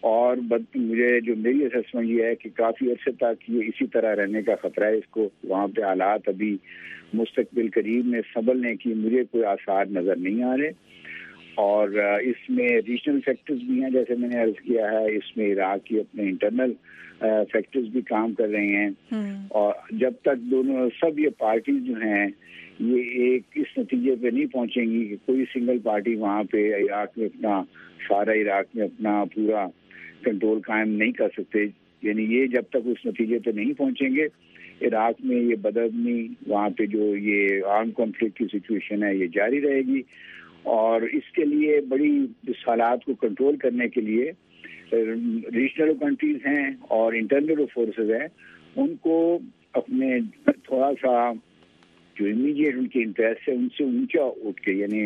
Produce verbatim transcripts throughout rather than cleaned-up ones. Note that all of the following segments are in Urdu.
اور مجھے جو میری اسسمنٹ یہ ہے کہ کافی عرصے تک یہ اسی طرح رہنے کا خطرہ ہے اس کو. وہاں پہ حالات ابھی مستقبل قریب میں سنبھلنے کی مجھے کوئی آثار نظر نہیں آ رہے. اور اس میں ریجنل فیکٹرز بھی ہیں جیسے میں نے عرض کیا ہے, اس میں عراق کی اپنے انٹرنل فیکٹرز بھی کام کر رہے ہیں. اور جب تک دونوں سب یہ پارٹیز جو ہیں یہ ایک اس نتیجے پہ نہیں پہنچیں گی کہ کوئی سنگل پارٹی وہاں پہ عراق میں اپنا سارا عراق میں اپنا پورا کنٹرول قائم نہیں کر سکتے, یعنی یہ جب تک اس نتیجے پہ نہیں پہنچیں گے عراق میں یہ بدامنی, وہاں پہ جو یہ آرم کانفلکٹ کی سچویشن ہے یہ جاری رہے گی. اور اس کے لیے بڑی اس حالات کو کنٹرول کرنے کے لیے ریجنل کنٹریز ہیں اور انٹرنل فورسز ہیں, ان کو اپنے تھوڑا سا جو امیڈیٹ ان کے انٹرسٹ ہے ان سے اونچا اٹھ کے, یعنی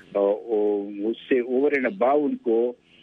اس سے اوور اینڈ اباؤ ان کو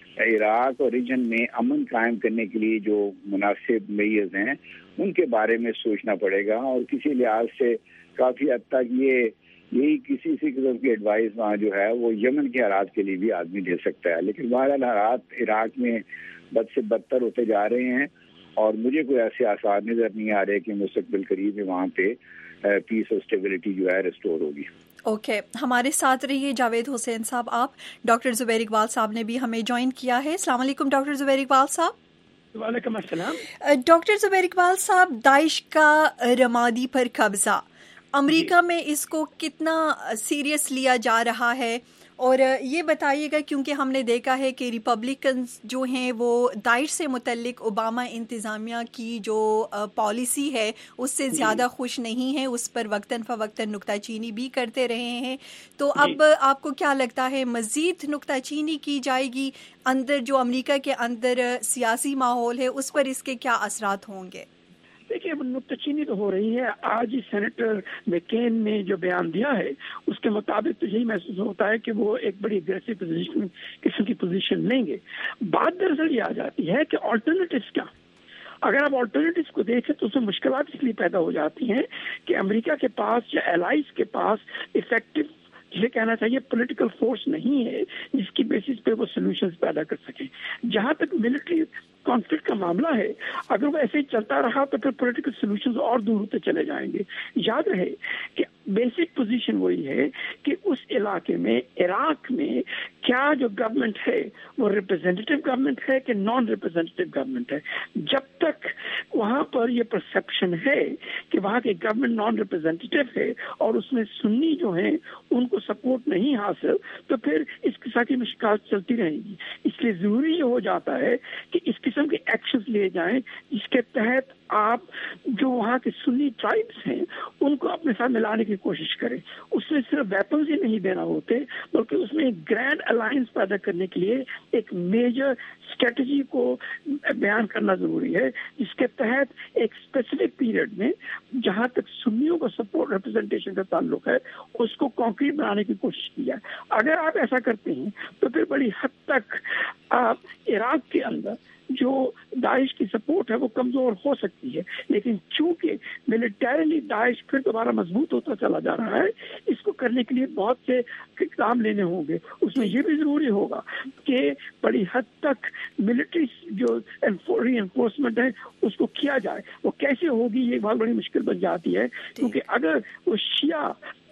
عراق اور ریجن میں امن قائم کرنے کے لیے جو مناسب میئرز ہیں ان کے بارے میں سوچنا پڑے گا. اور کسی لحاظ سے کافی حد تک یہ یہی کسی سی قسم کی ایڈوائس وہاں جو ہے وہ یمن کے حالات کے لیے بھی آدمی دے سکتا ہے. لیکن بہرحال حالات عراق میں بد سے بدتر ہوتے جا رہے ہیں اور مجھے کوئی ایسے آثار نظر نہیں آ رہے کہ مستقبل قریب میں وہاں پہ پیس اور اسٹیبلٹی جو ہے ریسٹور ہوگی. Okay okay. ہمارے ساتھ رہیے جاوید حسین صاحب. آپ ڈاکٹر زبیر اقبال صاحب نے بھی ہمیں جوائن کیا ہے. السلام علیکم ڈاکٹر زبیر اقبال صاحب. وعلیکم السلام. ڈاکٹر زبیر اقبال صاحب, داعش کا رمادی پر قبضہ امریکہ میں اس کو کتنا سیریس لیا جا رہا ہے, اور یہ بتائیے گا کیونکہ ہم نے دیکھا ہے کہ ریپبلکنز جو ہیں وہ داعش سے متعلق اوباما انتظامیہ کی جو پالیسی ہے اس سے زیادہ خوش نہیں ہیں, اس پر وقتاً فوقتاً نکتہ چینی بھی کرتے رہے ہیں. تو اب آپ کو کیا لگتا ہے مزید نکتہ چینی کی جائے گی اندر جو امریکہ کے اندر سیاسی ماحول ہے اس پر اس کے کیا اثرات ہوں گے؟ دیکھیے نکتہ چینی تو ہو رہی ہے. آج ہی سینیٹر مکین نے جو بیان دیا ہے اس کے مطابق تو یہی محسوس ہوتا ہے کہ وہ ایک بڑی اگریسو پوزیشن قسم کی پوزیشن لیں گے. بات دراصل یہ آ جاتی ہے کہ آلٹرنیٹیوز کیا. اگر آپ آلٹرنیٹیوز کو دیکھیں تو اس میں مشکلات اس لیے پیدا ہو جاتی ہیں کہ امریکہ کے پاس یا الائز کے پاس افیکٹو یہ کہنا چاہیے پولیٹیکل فورس نہیں ہے جس کی بیسس پہ وہ سولوشنز پیدا کر سکیں. جہاں تک ملٹری کانفلکٹ کا معاملہ ہے, اگر وہ ایسے ہی چلتا رہا تو پھر پولیٹیکل سولوشنز اور دور ہوتے چلے جائیں گے. یاد رہے کہ بیسک پوزیشن وہی ہے کہ اس علاقے میں عراق میں کیا جو گورنمنٹ ہے وہ ریپرزینٹیو گورنمنٹ ہے کہ نان ریپرزینٹیو گورنمنٹ ہے. جب تک وہاں پر یہ پرسیپشن ہے کہ وہاں کی گورنمنٹ نان ریپرزینٹیو ہے اور اس میں سنی جو ہیں ان کو سپورٹ نہیں حاصل, تو پھر اس قسم کی مشکلات چلتی رہیں گی. اس لیے ضروری یہ ہو جاتا ہے کہ اس قسم کے ایکشنز لیے جائیں جس کے تحت آپ جو وہاں کے سنی ٹرائبس ہیں ان کو اپنے ساتھ ملانے کی کوشش کریں. اس میں صرف ویپنز ہی نہیں دینا ہوتے بلکہ اس میں ایک گرینڈ الائنس پیدا کرنے کے لیے ایک میجر اسٹریٹجی کو بیان کرنا ضروری ہے جس کے تحت ایک اسپیسیفک پیریڈ میں جہاں تک سنیوں کو سپورٹ ریپرزنٹیشن کا تعلق ہے اس کو کانکریٹ بنانے کی کوشش کی ہے. اگر آپ ایسا کرتے ہیں تو پھر بڑی حد تک آپ عراق کے اندر جو داعش کی سپورٹ ہے وہ کمزور ہو سکتی ہے. لیکن چونکہ ملیٹریلی داعش پھر دوبارہ مضبوط ہوتا چلا جا رہا ہے, اس کو کرنے کے لیے بہت سے اقدام لینے ہوں گے. اس میں یہ بھی ضروری ہوگا کہ بڑی حد تک ملٹری جو ری انفورسمنٹ ہے اس کو کیا جائے. وہ کیسے ہوگی یہ بہت بڑی مشکل بن جاتی ہے, کیونکہ اگر وہ شیعہ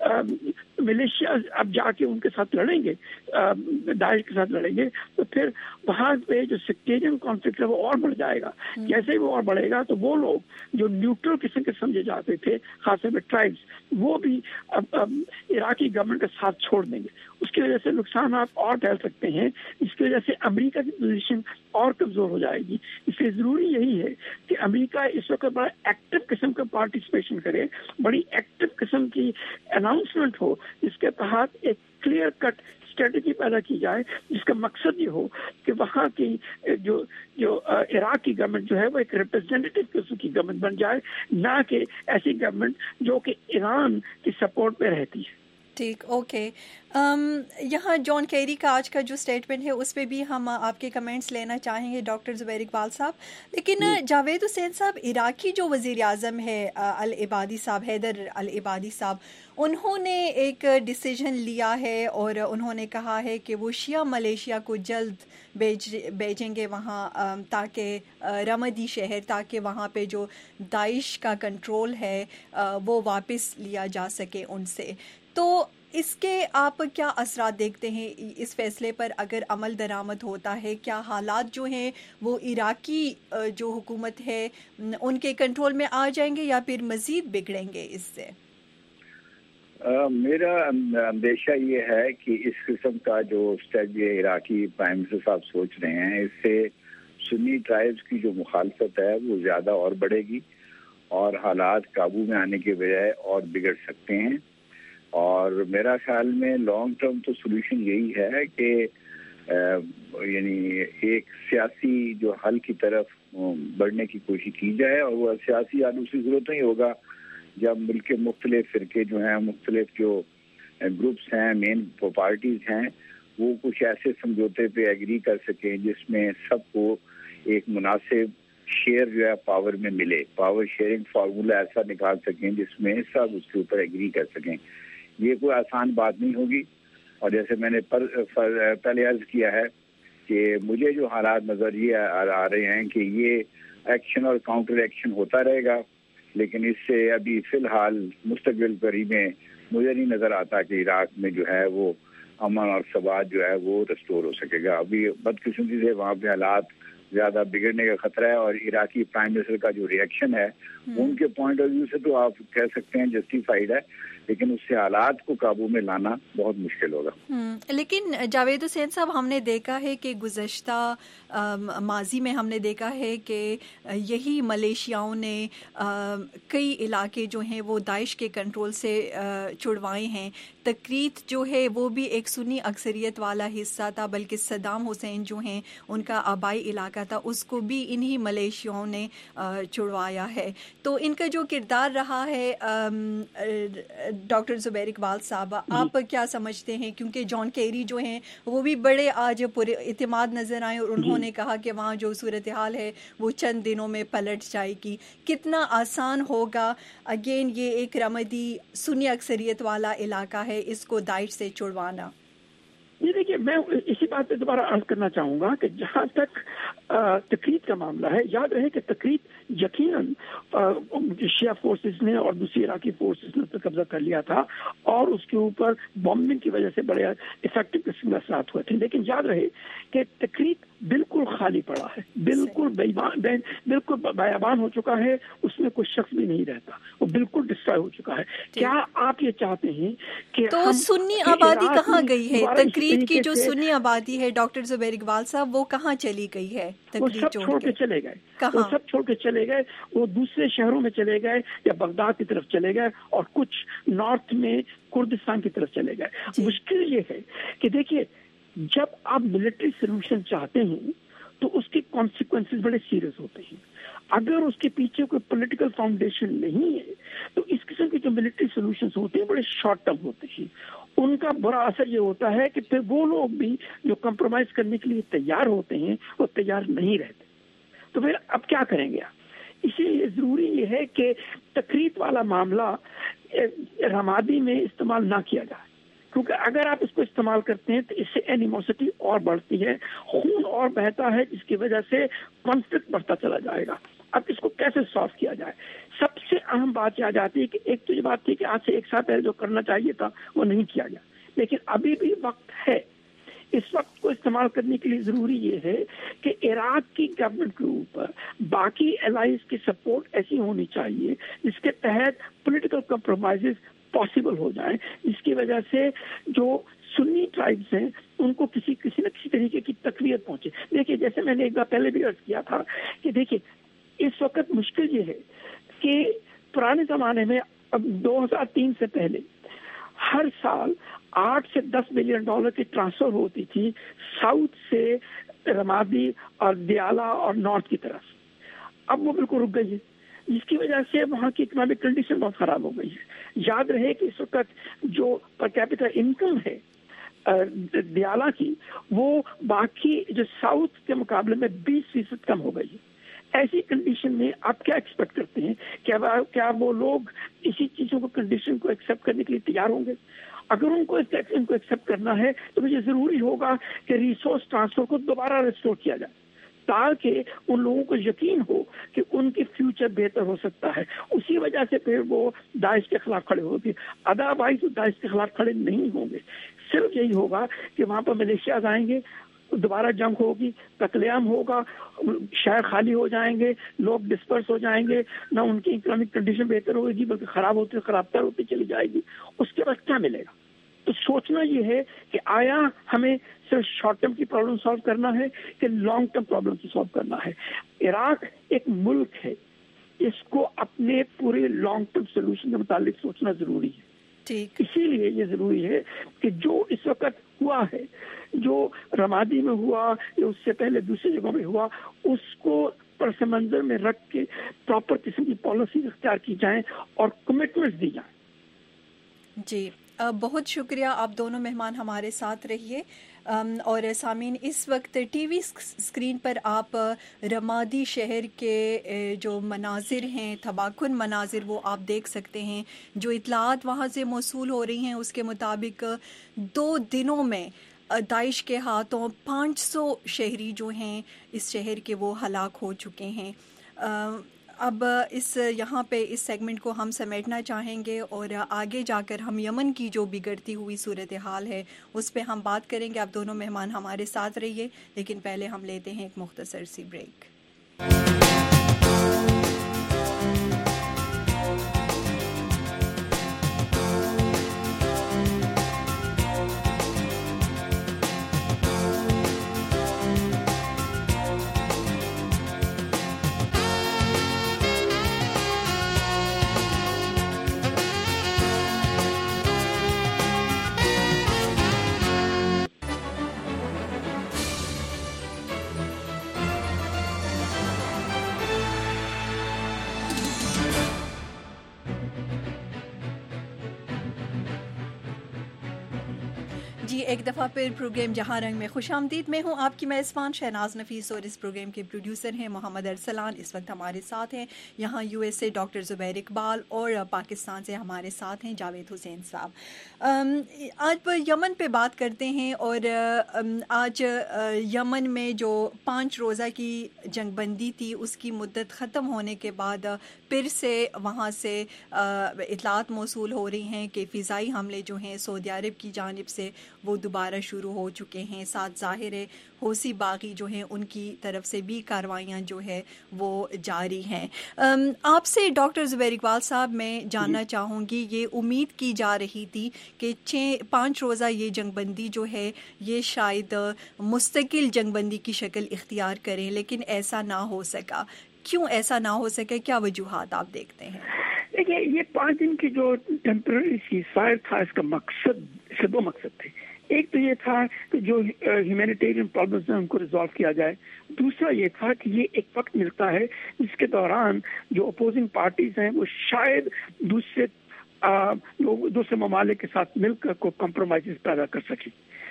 ملیشیا اب جا کے ان کے ساتھ لڑیں گے, داعش کے ساتھ لڑیں گے, تو پھر وہاں پہ جو سیکٹیرین کانفلکٹ ہے وہ اور بڑھ جائے گا. جیسے ہی وہ اور بڑھے گا تو وہ لوگ جو نیوٹرل قسم کے سمجھے جاتے تھے خاص طور پہ ٹرائبس, وہ بھی اب اب عراقی گورنمنٹ کا ساتھ چھوڑ دیں گے. اس کی وجہ سے نقصانات اور پھیل سکتے ہیں, جس کی وجہ سے امریکہ کی پوزیشن اور کمزور ہو جائے گی. اس لیے ضروری یہی ہے کہ امریکہ اس وقت بڑا ایکٹیو قسم کا پارٹیسپیشن کرے, بڑی ایکٹیو قسم کی اناؤنسمنٹ ہو جس کے تحت ایک کلیئر کٹ اسٹریٹجی پیدا کی جائے جس کا مقصد یہ ہو کہ وہاں کی جو جو عراق کی گورنمنٹ جو ہے وہ ایک ریپرزینٹیو قسم کی گورنمنٹ بن جائے, نہ کہ ایسی گورنمنٹ جو کہ ایران کی سپورٹ پہ رہتی ہے. ٹھیک، اوکے. یہاں جان کیری کا آج کا جو سٹیٹمنٹ ہے اس پہ بھی ہم آپ کے کمنٹس لینا چاہیں گے ڈاکٹر زبیر اقبال صاحب. لیکن جاوید حسین صاحب، عراقی جو وزیر اعظم ہے العبادی صاحب، حیدر العبادی صاحب، انہوں نے ایک ڈیسیجن لیا ہے اور انہوں نے کہا ہے کہ وہ شیعہ ملیشیا کو جلد بھیج بھیجیں گے وہاں، تاکہ رمادی شہر، تاکہ وہاں پہ جو داعش کا کنٹرول ہے وہ واپس لیا جا سکے ان سے. تو اس کے آپ کیا اثرات دیکھتے ہیں اس فیصلے پر اگر عمل درآمد ہوتا ہے؟ کیا حالات جو ہیں وہ عراقی جو حکومت ہے ان کے کنٹرول میں آ جائیں گے یا پھر مزید بگڑیں گے اس سے؟ Uh, میرا اندیشہ یہ ہے کہ اس قسم کا جو اسٹیپ یہ عراقی پرائم منسٹر صاحب سوچ رہے ہیں، اس سے سنی ٹرائبز کی جو مخالفت ہے وہ زیادہ اور بڑھے گی اور حالات قابو میں آنے کے بجائے اور بگڑ سکتے ہیں. اور میرا خیال میں لانگ ٹرم تو سولوشن یہی ہے کہ یعنی ایک سیاسی جو حل کی طرف بڑھنے کی کوشش کی جائے، اور وہ سیاسی حل اسی صورت نہیں ہوگا جب ملک کے مختلف فرقے جو ہیں، مختلف جو گروپس ہیں، مین پارٹیز ہیں، وہ کچھ ایسے سمجھوتے پہ ایگری کر سکیں جس میں سب کو ایک مناسب شیئر جو ہے پاور میں ملے، پاور شیئرنگ فارمولا ایسا نکال سکیں جس میں سب اس کے اوپر ایگری کر سکیں. یہ کوئی آسان بات نہیں ہوگی، اور جیسے میں نے پر, پر, پہلے عرض کیا ہے کہ مجھے جو حالات نظر یہ آ رہے ہیں کہ یہ ایکشن اور کاؤنٹر ایکشن ہوتا رہے گا، لیکن اس سے ابھی فی الحال مستقبل قریب میں مجھے نہیں نظر آتا کہ عراق میں جو ہے وہ امن اور ثبات جو ہے وہ ریسٹور ہو سکے گا. ابھی بدقسمتی سے وہاں پہ حالات زیادہ بگڑنے کا خطرہ ہے، اور عراقی پرائم منسٹر کا جو ریئیکشن ہے ان کے پوائنٹ آف ویو سے تو آپ کہہ سکتے ہیں جسٹیفائیڈ ہے، لیکن اس سے حالات کو قابو میں لانا بہت مشکل ہوگا. لیکن جاوید حسین صاحب، ہم نے دیکھا ہے کہ گزشتہ ماضی میں ہم نے دیکھا ہے کہ یہی ملیشیاؤں نے کئی علاقے جو ہیں وہ داعش کے کنٹرول سے چھڑوائے ہیں. تکریت جو ہے وہ بھی ایک سنی اکثریت والا حصہ تھا، بلکہ صدام حسین جو ہیں ان کا آبائی علاقہ تھا، اس کو بھی انہی ملیشیاؤں نے چھڑوایا ہے. تو ان کا جو کردار رہا ہے ڈاکٹر زبیر اقبال صاحب، آپ کیا سمجھتے ہیں؟ کیونکہ جان کیری جو ہیں وہ بھی بڑے آج پورے اعتماد نظر آئے اور انہوں نے کہا کہ وہاں جو صورتحال ہے وہ چند دنوں میں پلٹ جائے گی. کتنا آسان ہوگا؟ اگین یہ ایک رمادی سنی اکثریت والا علاقہ ہے، اس کو داعش سے چھڑوانا. یہ دیکھیے، میں اسی بات پہ دوبارہ عرض کرنا چاہوں گا کہ جہاں تک تکریت کا معاملہ ہے، یاد رہے کہ تکریت یقیناً شیعہ فورسز نے اور دوسری عراقی فورسز نے قبضہ کر لیا تھا، اور اس کے اوپر بمبنگ کی وجہ سے بڑے افیکٹو قسم کے اثرات ہوئے تھے. لیکن یاد رہے کہ تکریت بالکل خالی پڑا ہے، بالکل بالکل بیابان ہو چکا ہے، اس میں کوئی شخص بھی نہیں رہتا، وہ بالکل ڈسٹرائے ہو چکا ہے. کیا آپ یہ چاہتے ہیں کہ تو سنی آبادی کہاں گئی ہے؟ تکریت کی جو سنی آبادی ہے ڈاکٹر زبیر اقبال صاحب، وہ کہاں چلی گئی ہے؟ وہ سب چھوڑ کے چلے گئے، وہ سب چھوڑ کے چلے گئے، وہ دوسرے شہروں میں چلے گئے یا بغداد کی طرف چلے گئے، اور کچھ نارتھ میں کردستان کی طرف چلے گئے. مشکل یہ ہے کہ دیکھیے، جب آپ ملٹری سولوشن چاہتے ہیں تو اس کے کانسیکوینسز بڑے سیریس ہوتے ہیں. اگر اس کے پیچھے کوئی پولیٹیکل فاؤنڈیشن نہیں ہے تو اس قسم کے جو ملٹری سولوشنز ہوتے ہیں بڑے شارٹ ٹرم ہوتے ہیں. ان کا برا اثر یہ ہوتا ہے کہ پھر وہ لوگ بھی جو کمپرومائز کرنے کے لیے تیار ہوتے ہیں وہ تیار نہیں رہتے. تو پھر اب کیا کریں گے؟ اسی لیے ضروری یہ ہے کہ تکریت والا معاملہ رمادی میں استعمال نہ کیا جائے، کیونکہ اگر آپ اس کو استعمال کرتے ہیں تو اس سے اینیموسٹی اور بڑھتی ہے، خون اور بہتا ہے، جس کی وجہ سے کانفلکٹ بڑھتا چلا جائے گا. اب اس کو کیسے سالو کیا جائے؟ سب سے اہم بات یہ آ جاتی ہے کہ ایک تو یہ بات تھی کہ آج سے ایک سال پہلے جو کرنا چاہیے تھا وہ نہیں کیا گیا، لیکن ابھی بھی وقت ہے. اس وقت کو استعمال کرنے کے لیے ضروری یہ ہے کہ عراق کی گورنمنٹ کے اوپر باقی الائز کی سپورٹ ایسی ہونی چاہیے جس کے تحت پولیٹیکل کمپرومائزز پاسبل ہو جائیں، جس کی وجہ سے جو سنی ٹرائبز ہیں ان کو کسی کسی نہ کسی طریقے کی تقویت پہنچے. دیکھیے، جیسے میں نے ایک بار پہلے بھی عرض کیا تھا کہ دیکھیے اس وقت مشکل یہ ہے کہ پرانے زمانے میں، اب دو ہزار تین سے پہلے ہر سال آٹھ سے دس ملین ڈالر کی ٹرانسفر ہوتی تھی ساؤتھ سے رمادی اور دیالہ اور نارتھ کی طرف. اب وہ بالکل رک گئی ہے، جس کی وجہ سے وہاں کی اکنامک کنڈیشن بہت خراب ہو گئی ہے. یاد رہے کہ اس وقت جو پر کیپٹا انکم ہے دیالا کی وہ باقی جو ساؤتھ کے مقابلے میں بیس فیصد کم ہو گئی ہے. ایسی کنڈیشن میں آپ کیا ایکسپیکٹ کرتے ہیں؟ کیا کیا وہ لوگ اسی چیزوں کو کنڈیشن کو ایکسپٹ کرنے کے لیے تیار ہوں گے؟ اگر ان کو ان کو ایکسپٹ کرنا ہے تو مجھے ضروری ہوگا کہ ریسورس ٹرانسفر کو دوبارہ ریسٹور کیا جائے تاکہ ان لوگوں کو یقین ہو کہ ان کی فیوچر بہتر ہو سکتا ہے. اسی وجہ سے پھر وہ داعش کے خلاف کھڑے ہوتے ہیں. ادروائز تو داعش کے خلاف کھڑے نہیں ہوں گے. صرف یہی ہوگا کہ وہاں پر ملیشیاز آئیں گے, دوبارہ جنگ ہوگی, قتل عام ہوگا, شہر خالی ہو جائیں گے, لوگ ڈسپرس ہو جائیں گے, نہ ان کی اکنامک کنڈیشن بہتر ہوگی بلکہ خراب ہوتے خراب تر ہوتی چلی جائے گی. اس کے بعد کیا ملے گا؟ تو سوچنا یہ ہے کہ آیا ہمیں صرف شارٹ ٹرم کی پرابلم سالو کرنا ہے کہ لانگ ٹرم پرابلم کو سالو کرنا ہے. عراق ایک ملک ہے, اس کو اپنے پورے لانگ ٹرم سولوشن کے متعلق سوچنا ضروری ہے. اسی لیے یہ ضروری ہے کہ جو اس وقت ہوا ہے, جو رمادی میں ہوا یا اس سے پہلے دوسری جگہوں میں ہوا, اس کو پس منظر میں رکھ کے پراپر قسم کی پالیسی اختیار کی جائیں اور کمٹمنٹس دی جائیں. جی بہت شکریہ, آپ دونوں مہمان ہمارے ساتھ رہیے. اور سامعین, اس وقت ٹی وی اسکرین پر آپ رمادی شہر کے جو مناظر ہیں, تباکن مناظر, وہ آپ دیکھ سکتے ہیں. جو اطلاعات وہاں سے موصول ہو رہی ہیں اس کے مطابق دو دنوں میں داعش کے ہاتھوں پانچ سو شہری جو ہیں اس شہر کے وہ ہلاک ہو چکے ہیں. اب اس یہاں پہ اس سیگمنٹ کو ہم سمیٹنا چاہیں گے اور آگے جا کر ہم یمن کی جو بگڑتی ہوئی صورتحال ہے اس پہ ہم بات کریں گے. آپ دونوں مہمان ہمارے ساتھ رہیے, لیکن پہلے ہم لیتے ہیں ایک مختصر سی بریک. جی ایک دفعہ پھر پروگرام جہاں رنگ میں خوش آمدید. میں ہوں آپ کی میزبان شہناز نفیس اور اس پروگرام کے پروڈیوسر ہیں محمد ارسلان. اس وقت ہمارے ساتھ ہیں یہاں یو ایس سے ڈاکٹر زبیر اقبال اور پاکستان سے ہمارے ساتھ ہیں جاوید حسین صاحب. آج یمن پہ بات کرتے ہیں اور آج یمن میں جو پانچ روزہ کی جنگ بندی تھی اس کی مدت ختم ہونے کے بعد پھر سے وہاں سے اطلاعات موصول ہو رہی ہیں کہ فضائی حملے جو ہیں سعودی عرب کی جانب سے وہ دوبارہ شروع ہو چکے ہیں. ساتھ ظاہر ہے حوثی باغی جو ہیں ان کی طرف سے بھی کاروائیاں جو ہے وہ جاری ہیں. آپ سے ڈاکٹر زبیر اقبال صاحب میں جاننا چاہوں گی, یہ امید کی جا رہی تھی کہ چھ پانچ روزہ یہ جنگ بندی جو ہے یہ شاید مستقل جنگ بندی کی شکل اختیار کریں, لیکن ایسا نہ ہو سکا. کیوں ایسا نہ ہو سکے, کیا وجوہات آپ دیکھتے ہیں؟ دیکھیے یہ پانچ دن کی جو ٹیمپرری سیز فائر تھا اس کا مقصد سے دو مقصد تھے. ایک تو یہ تھا کہ جو ہیومینیٹیرین پرابلمز ہیں ان کو ریزالو کیا جائے. دوسرا یہ تھا کہ یہ ایک وقت ملتا ہے جس کے دوران جو اپوزنگ پارٹیز ہیں وہ شاید دوسرے لوگ دوسرے ممالک کے ساتھ مل کر کو کمپرومائز پیدا کر سکیں.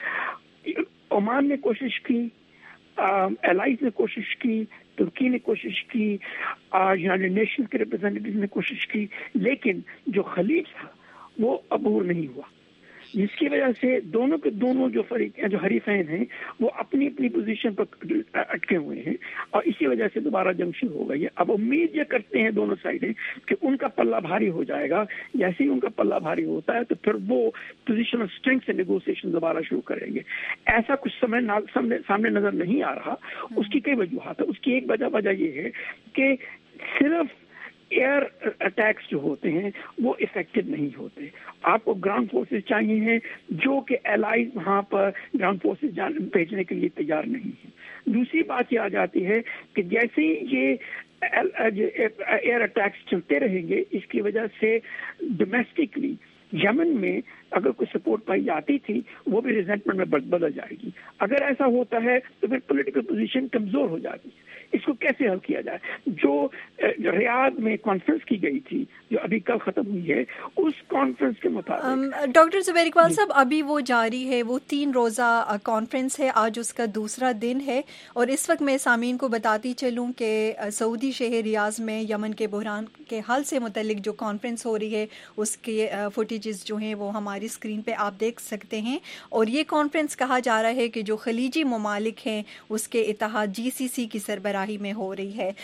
عمان نے کوشش کی, الائز نے کوشش کی, ترکی نے کوشش کی, یونائیٹڈ نیشن کے ریپرزینٹیو نے کوشش کی, لیکن جو خلیج تھا وہ عبور نہیں ہوا, جس کی وجہ سے دونوں کے دونوں جو فریقین جو حریفین ہیں وہ اپنی اپنی پوزیشن پر اٹکے ہوئے ہیں اور اسی وجہ سے دوبارہ جنگ شروع ہو گئی ہے. اب امید یہ کرتے ہیں دونوں سائڈیں کہ ان کا پلہ بھاری ہو جائے گا. جیسے ہی ان کا پلہ بھاری ہوتا ہے تو پھر وہ پوزیشن آف اسٹرینتھ سے نیگوسیشن دوبارہ شروع کریں گے. ایسا کچھ سامنے سامنے نظر نہیں آ رہا. اس کی کئی وجوہات ہیں. اس کی ایک وجہ وجہ یہ ہے کہ صرف ایئر اٹیکس جو ہوتے ہیں وہ افیکٹو نہیں ہوتے. آپ کو گراؤنڈ فورسز چاہیے ہیں جو کہ الائز وہاں پر گراؤنڈ فورسز بھیجنے کے لیے تیار نہیں ہیں. دوسری بات یہ آ جاتی ہے کہ جیسے ہی یہ ایئر اٹیکس چلتے رہیں گے اس کی وجہ سے ڈومیسٹکلی یمن میں اگر کوئی سپورٹ پائی جاتی تھی وہ بھی ریزنٹمنٹ میں بدل جائے گی. اگر ایسا ہوتا ہے تو پھر پولیٹیکل پوزیشن کمزور ہو جاتی ہے. اس کو کیسے حل کیا جائے. جو ریاض میں کانفرنس کی گئی تھی جو ابھی کل ختم ہوئی ہے, اس کانفرنس کے مطابق ڈاکٹر زبیر اقبال صاحب ابھی وہ جاری ہے, وہ تین روزہ کانفرنس ہے, آج اس کا دوسرا دن ہے, اور اس وقت میں سامعین کو بتاتی چلوں کہ سعودی شہر ریاض میں یمن کے بحران کے حل سے متعلق جو کانفرنس ہو رہی ہے اس کے فوٹیجز جو ہیں وہ ہماری اسکرین پہ آپ دیکھ سکتے ہیں. اور یہ کانفرنس کہا جا رہا ہے کہ جو خلیجی ممالک ہیں اس کے اتحاد جی سی سی کی سربراہی میں ہو رہی ہے.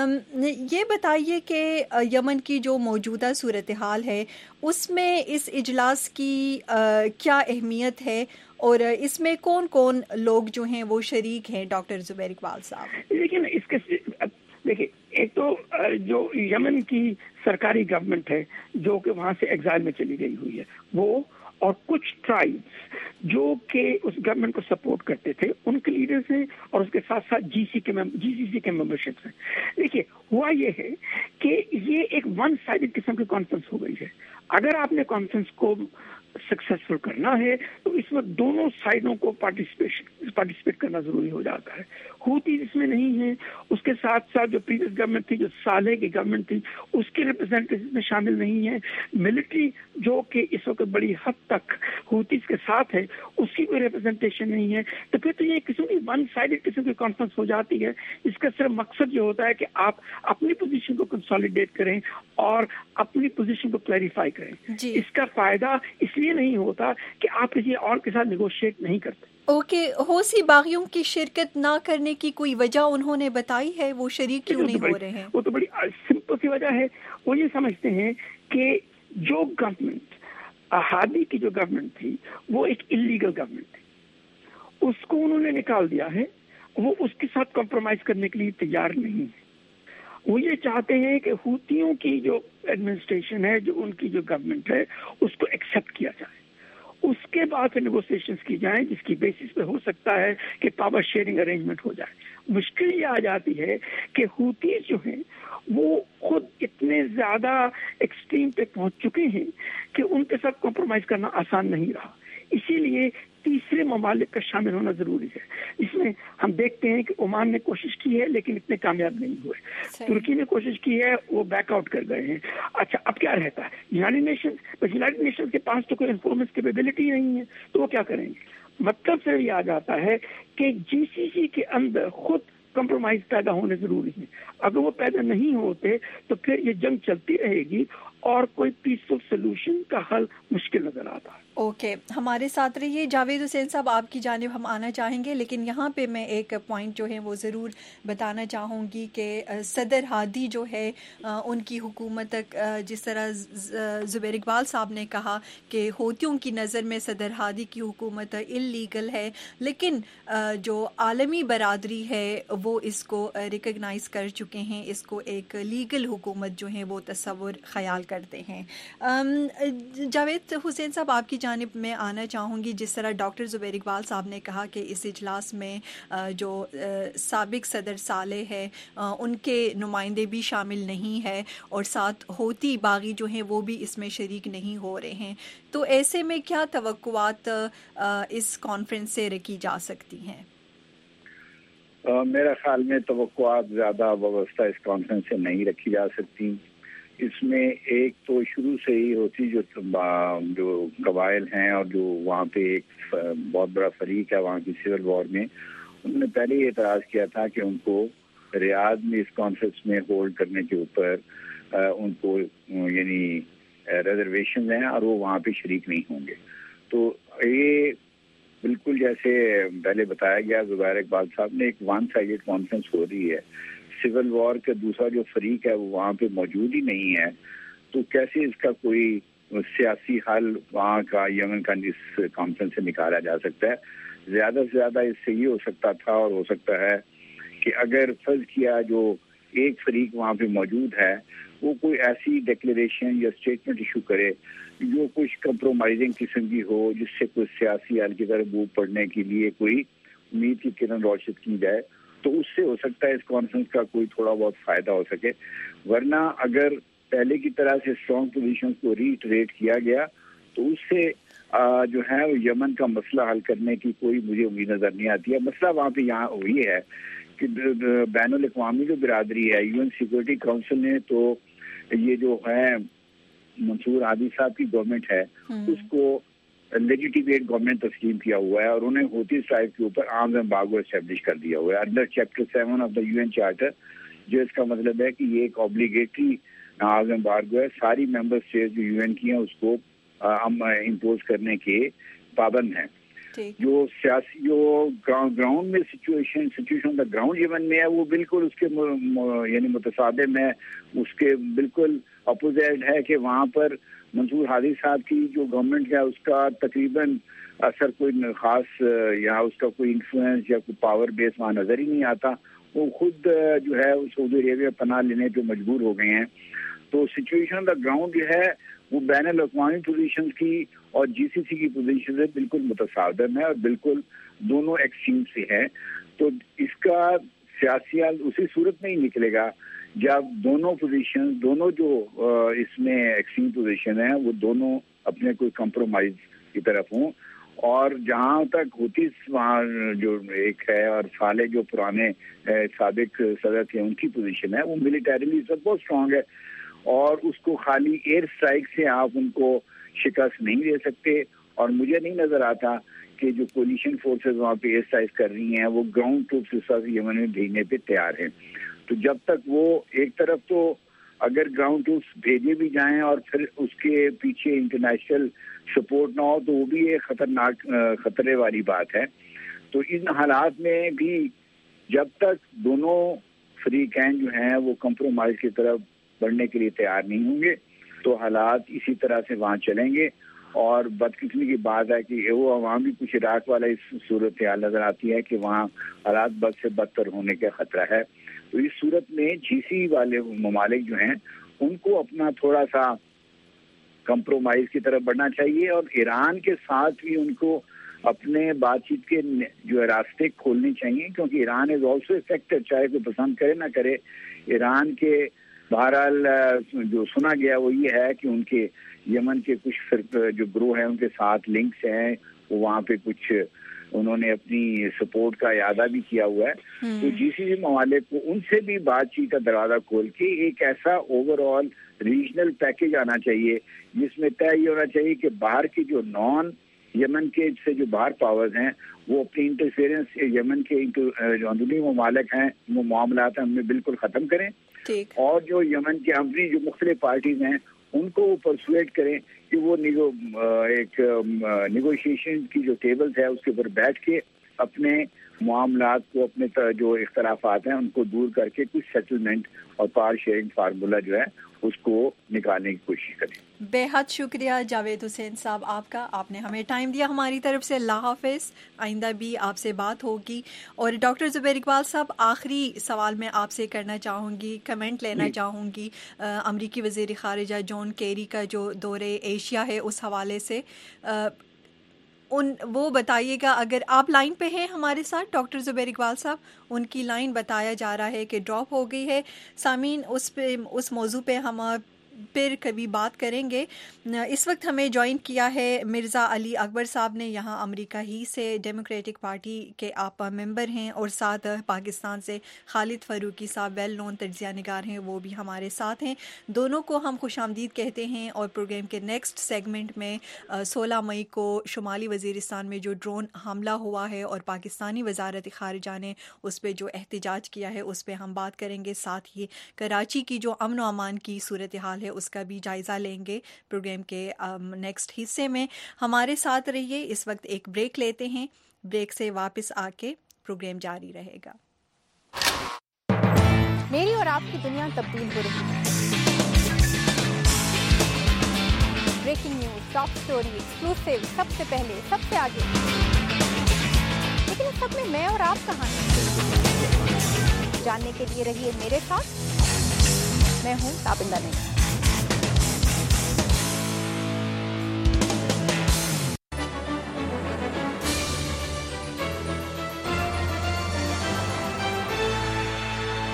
یہ بتائیے کہ یمن کی جو موجودہ صورتحال ہے اس میں اس اجلاس کی کیا اہمیت ہے اور اس میں کون کون لوگ جو ہیں وہ شریک ہیں ڈاکٹر زبیر اقبال صاحب؟ لیکن اس کے دیکھیے, ایک تو جو یمن کی سرکاری گورنمنٹ ہے جو کہ وہاں سے ایگزائل میں چلی گئی ہوئی ہے وہ, اور کچھ ٹرائبس جو کہ اس گورنمنٹ کو سپورٹ کرتے تھے ان کے لیڈرز ہیں, اور اس کے ساتھ ساتھ جی سی کے جی سی سی کے ممبرشپس ہیں. دیکھیے ہوا یہ ہے کہ یہ ایک ون سائڈڈ قسم کی کانفرنس ہو گئی ہے. اگر آپ نے کانفرنس کو سکسیسفل کرنا ہے تو اس میں دونوں سائڈوں کو پارٹیسپیشن پارٹیسپیٹ کرنا ضروری ہو جاتا ہے. ہوتی اس میں نہیں ہے, اس کے ساتھ ساتھ جو پریویس گورنمنٹ تھی, جو صالح کی گورنمنٹ تھی, اس کے ریپرزینٹیٹیو میں شامل نہیں ہے. ملٹری جو کہ اس وقت بڑی حد تک ہوتی کے ساتھ ہے اس کی کوئی ریپرزینٹیشن نہیں ہے. تو پھر تو یہ قسم کی ون سائڈڈ قسم کی کانفرنس ہو جاتی ہے. اس کا صرف مقصد یہ ہوتا ہے کہ آپ اپنی پوزیشن کو کنسالیڈیٹ کریں اور اپنی پوزیشن کو کلیریفائی کریں. جی. اس کا فائدہ اس لیے نہیں ہوتا کہ آپ کسی اور کے ساتھ نیگوشیٹ نہیں کرتے. اوکے, حوثی باغیوں کی شرکت نہ کرنے کی کوئی وجہ انہوں نے بتائی ہے؟ وہ شریک کیوں نہیں ہو رہے ہیں؟ وہ تو بڑی سمپل سی وجہ ہے. وہ یہ سمجھتے ہیں کہ جو گورنمنٹ ہادی کی جو گورنمنٹ تھی وہ ایک انلیگل گورنمنٹ تھی, اس کو انہوں نے نکال دیا ہے. وہ اس کے ساتھ کمپرومائز کرنے کے لیے تیار نہیں ہے. وہ یہ چاہتے ہیں کہ ہوتیوں کی جو ایڈمنسٹریشن ہے, جو ان کی جو گورنمنٹ ہے, اس کو ایکسیپٹ کیا جائے. اس کے بعد پھر نیگوسیشنز کی جائیں جس کی بیسس پہ ہو سکتا ہے کہ پاور شیئرنگ ارینجمنٹ ہو جائے. مشکل یہ آ جاتی ہے کہ ہوتیز جو ہیں وہ خود اتنے زیادہ ایکسٹریم پہ پہنچ چکے ہیں کہ ان کے ساتھ کمپرومائز کرنا آسان نہیں رہا. اسی لیے تیسرے ممالک کا شامل ہونا ضروری ہے. اس میں ہم دیکھتے ہیں کہ عمان نے کوشش کی ہے لیکن اتنے کامیاب نہیں ہوئے. ترکی نے کوشش کی ہے, وہ بیک آؤٹ کر گئے ہیں. اچھا, اب کیا رہتا ہے؟ یونائیٹڈ نیشنز یونائیٹڈ نیشنز کے پاس تو کوئی انفورمنس کیپیبلٹی نہیں ہے, تو وہ کیا کریں گے؟ مطلب سے یہ آ جاتا ہے کہ جی سی سی کے اندر خود کمپرومائز پیدا ہونے ضروری ہے. اگر وہ پیدا نہیں ہوتے تو پھر یہ جنگ چلتی رہے گی اور کوئی پیسفل سولوشن کا حل مشکل نظر آتا ہے. Okay okay. ہمارے ساتھ رہیے جاوید حسین صاحب, آپ کی جانب ہم آنا چاہیں گے, لیکن یہاں پہ میں ایک پوائنٹ جو ہے وہ ضرور بتانا چاہوں گی کہ صدر ہادی جو ہے ان کی حکومت تک, جس طرح زبیر اقبال صاحب نے کہا کہ ہوتیوں کی نظر میں صدر ہادی کی حکومت انلیگل ہے, لیکن جو عالمی برادری ہے وہ اس کو ریکگنائز کر چکے ہیں, اس کو ایک لیگل حکومت جو ہے وہ تصور خیال کرتے ہیں. جاوید حسین صاحب, آپ کی جانب میں آنا چاہوں گی. جس طرح ڈاکٹر زبیر اقبال صاحب نے کہا کہ اس اجلاس میں جو سابق صدر صالح ہے ان کے نمائندے بھی شامل نہیں ہے, اور ساتھ ہوتی باغی جو ہیں وہ بھی اس میں شریک نہیں ہو رہے ہیں, تو ایسے میں کیا توقعات اس کانفرنس سے رکھی جا سکتی ہیں؟ میرا خیال میں توقعات زیادہ وابستہ اس کانفرنس سے نہیں رکھی جا سکتی. اس میں ایک تو شروع سے ہی ہوتی جو جو قبائل ہیں اور جو وہاں پہ ایک بہت بڑا فریق ہے وہاں کی سول وار میں, انہوں نے پہلے یہ اعتراض کیا تھا کہ ان کو ریاض میں اس کانفرنس میں ہولڈ کرنے کے اوپر ان کو یعنی ریزرویشن ہیں اور وہ وہاں پہ شریک نہیں ہوں گے. تو یہ بالکل جیسے پہلے بتایا گیا زبیر اقبال صاحب نے, ایک ون سائڈڈ کانفرنس ہو رہی ہے. سول وار کا دوسرا جو فریق ہے وہ وہاں پہ موجود ہی نہیں ہے, تو کیسے اس کا کوئی سیاسی حل وہاں کا یمن کا اس کانفرنس سے نکالا جا سکتا ہے؟ زیادہ سے زیادہ اس سے یہ ہو سکتا تھا اور ہو سکتا ہے کہ اگر فرض کیا جو ایک فریق وہاں پہ موجود ہے وہ کوئی ایسی ڈیکلیریشن یا اسٹیٹمنٹ ایشو کرے جو کچھ کمپرومائزنگ قسم کی ہو, جس سے کوئی سیاسی حل کی طرف منہ پڑنے کے لیے کوئی امید کی کرن روشن کی جائے, تو اس سے ہو سکتا ہے اس کانفرنس کا کوئی تھوڑا بہت فائدہ ہو سکے. ورنہ اگر پہلے کی طرح سے اسٹرانگ پوزیشن کو ریٹریٹ کیا گیا تو اس سے آ, جو ہے وہ یمن کا مسئلہ حل کرنے کی کوئی مجھے امید نظر نہیں آتی ہے. مسئلہ وہاں پہ یہاں وہی ہے کہ بین الاقوامی جو برادری ہے، یو این سیکورٹی کونسل نے تو یہ جو ہے منصور ہادی صاحب کی گورنمنٹ ہے اس کو لیجیٹیمیٹ گورنمنٹ تسلیم کیا ہوا ہے، اور انہیں ہوتی اسٹرائک کے اوپر آرمز ایمبارگو اسٹیبلش کر دیا ہوا ہے under chapter seven of the U N charter, جو اس کا مطلب ہے کہ یہ ایک اوبلیگیٹری آرمز ایمبارگو ہے، ساری ممبر اسٹیٹ جو یو این کی ہیں اس کو امپوز کرنے کے پابند ہیں۔ جو سیاسی جو گراؤنڈ میں situation situation the ground Yemen میں ہے وہ بالکل اس کے یعنی متصادم ہے، اس کے بالکل اپوزٹ ہے کہ وہاں پر منصور ہادی صاحب کی جو گورنمنٹ ہے اس کا تقریباً اثر کوئی خاص یا اس کا کوئی انفلوئنس یا کوئی پاور بیس وہاں نظر ہی نہیں آتا، وہ خود جو ہے سعودی عربیہ پناہ لینے جو مجبور ہو گئے ہیں۔ تو سچویشن دا گراؤنڈ جو ہے وہ بین الاقوامی پوزیشن کی اور جی سی سی کی پوزیشن سے بالکل متصادم ہے اور بالکل دونوں ایکسٹریم سے ہے۔ تو اس کا سیاسی حل اسی صورت میں ہی نکلے گا جب دونوں پوزیشن دونوں جو اس میں ایکسٹریم پوزیشن ہیں وہ دونوں اپنے کوئی کمپرومائز کی طرف ہوں، اور جہاں تک ہوتی وہاں جو ایک ہے اور صالح جو پرانے سابق صدر تھے ان کی پوزیشن ہے وہ ملیٹریلی سب بہت اسٹرانگ ہے، اور اس کو خالی ایئر اسٹرائک سے آپ ان کو شکست نہیں دے سکتے، اور مجھے نہیں نظر آتا کہ جو کولیشن فورسز وہاں پہ ایئر اسٹرائک کر رہی ہیں وہ گراؤنڈ ٹروپس اس وقت یمن میں بھیجنے پہ تیار ہیں۔ تو جب تک وہ ایک طرف تو اگر گراؤنڈ ٹروپس بھیجے بھی جائیں اور پھر اس کے پیچھے انٹرنیشنل سپورٹ نہ ہو تو وہ بھی ایک خطرناک خطرے والی بات ہے۔ تو ان حالات میں بھی جب تک دونوں فریقین جو ہیں وہ کمپرومائز کی طرف بڑھنے کے لیے تیار نہیں ہوں گے تو حالات اسی طرح سے وہاں چلیں گے، اور بدقسمتی کی بات ہے کہ وہ وہاں بھی کچھ عراق والا اس صورتحال نظر آتی ہے کہ وہاں حالات بد سے بدتر ہونے کا خطرہ ہے۔ تو اس صورت میں جی سی والے ممالک جو ہیں ان کو اپنا تھوڑا سا کمپرومائز کی طرف بڑھنا چاہیے، اور ایران کے ساتھ بھی ان کو اپنے بات چیت کے جو راستے کھولنے چاہیے، کیونکہ ایران از آلسو افیکٹڈ، چاہے کوئی پسند کرے نہ کرے۔ ایران کے بہرحال جو سنا گیا وہ یہ ہے کہ ان کے یمن کے کچھ جو گروہ ہیں ان کے ساتھ لنکس ہیں، وہ وہاں پہ کچھ انہوں نے اپنی سپورٹ کا اعادہ بھی کیا ہوا ہے۔ تو جی سی سی ممالک کو ان سے بھی بات چیت کا دروازہ کھول کے ایک ایسا اوور آل ریجنل پیکج آنا چاہیے جس میں طے یہ ہونا چاہیے کہ باہر کی جو نان یمن کے سے جو باہر پاورز ہیں وہ اپنی انٹرفیئرنس یمن کے جو اندرونی ممالک ہیں وہ معاملات ہیں ان میں بالکل ختم کریں، اور جو یمن کی اپنی جو مختلف پارٹیز ہیں ان کو وہ پرسویٹ کریں کہ وہ نیگو ایک نیگوشیشن کی جو ٹیبلز ہے اس کے اوپر بیٹھ کے اپنے معاملات کو، اپنے جو اختلافات ہیں ان کو دور کر کے کچھ سیٹلمنٹ اور پاور شیئرنگ فارمولا جو ہے اس کو نکالنے کی کوشش کریں۔ بے حد شکریہ جاوید حسین صاحب آپ کا، آپ نے ہمیں ٹائم دیا ہماری طرف سے۔ اللہ حافظ، آئندہ بھی آپ سے بات ہوگی۔ اور ڈاکٹر زبیر اقبال صاحب، آخری سوال میں آپ سے کرنا چاہوں گی، کمنٹ لینا چاہوں گی امریکی وزیر خارجہ جان کیری کا جو دورے ایشیا ہے اس حوالے سے، ان وہ بتائیے گا۔ اگر آپ لائن پہ ہیں ہمارے ساتھ ڈاکٹر زبیر اقبال صاحب، ان کی لائن بتایا جا رہا ہے کہ ڈراپ ہو گئی ہے۔ سامعین، اس پہ اس موضوع پہ ہم پھر کبھی بات کریں گے۔ اس وقت ہمیں جوائن کیا ہے مرزا علی اکبر صاحب نے، یہاں امریکہ ہی سے ڈیموکریٹک پارٹی کے آپ ممبر ہیں، اور ساتھ پاکستان سے خالد فاروقی صاحب ویل نون تجزیہ نگار ہیں، وہ بھی ہمارے ساتھ ہیں۔ دونوں کو ہم خوش آمدید کہتے ہیں، اور پروگرام کے نیکسٹ سیگمنٹ میں سولہ مئی کو شمالی وزیرستان میں جو ڈرون حملہ ہوا ہے اور پاکستانی وزارت خارجہ نے اس پہ جو احتجاج کیا ہے اس پہ ہم بات کریں گے۔ ساتھ ہی کراچی کی جو امن و امان کی صورتحال ہے اس کا بھی جائزہ لیں گے پروگرام کے نیکسٹ حصے میں۔ ہمارے ساتھ رہیے، اس وقت ایک بریک لیتے ہیں، بریک سے واپس آ کے پروگرام جاری رہے گا۔ میری اور آپ کی دنیا تبدیل ہو رہی ہے، breaking news, top story, exclusive, سب سے پہلے، سب سے آگے، لیکن اس سب میں میں اور آپ کہاں ہیں؟ جاننے کے لیے رہیے میرے ساتھ، میں ہوں تابندہ نہیں۔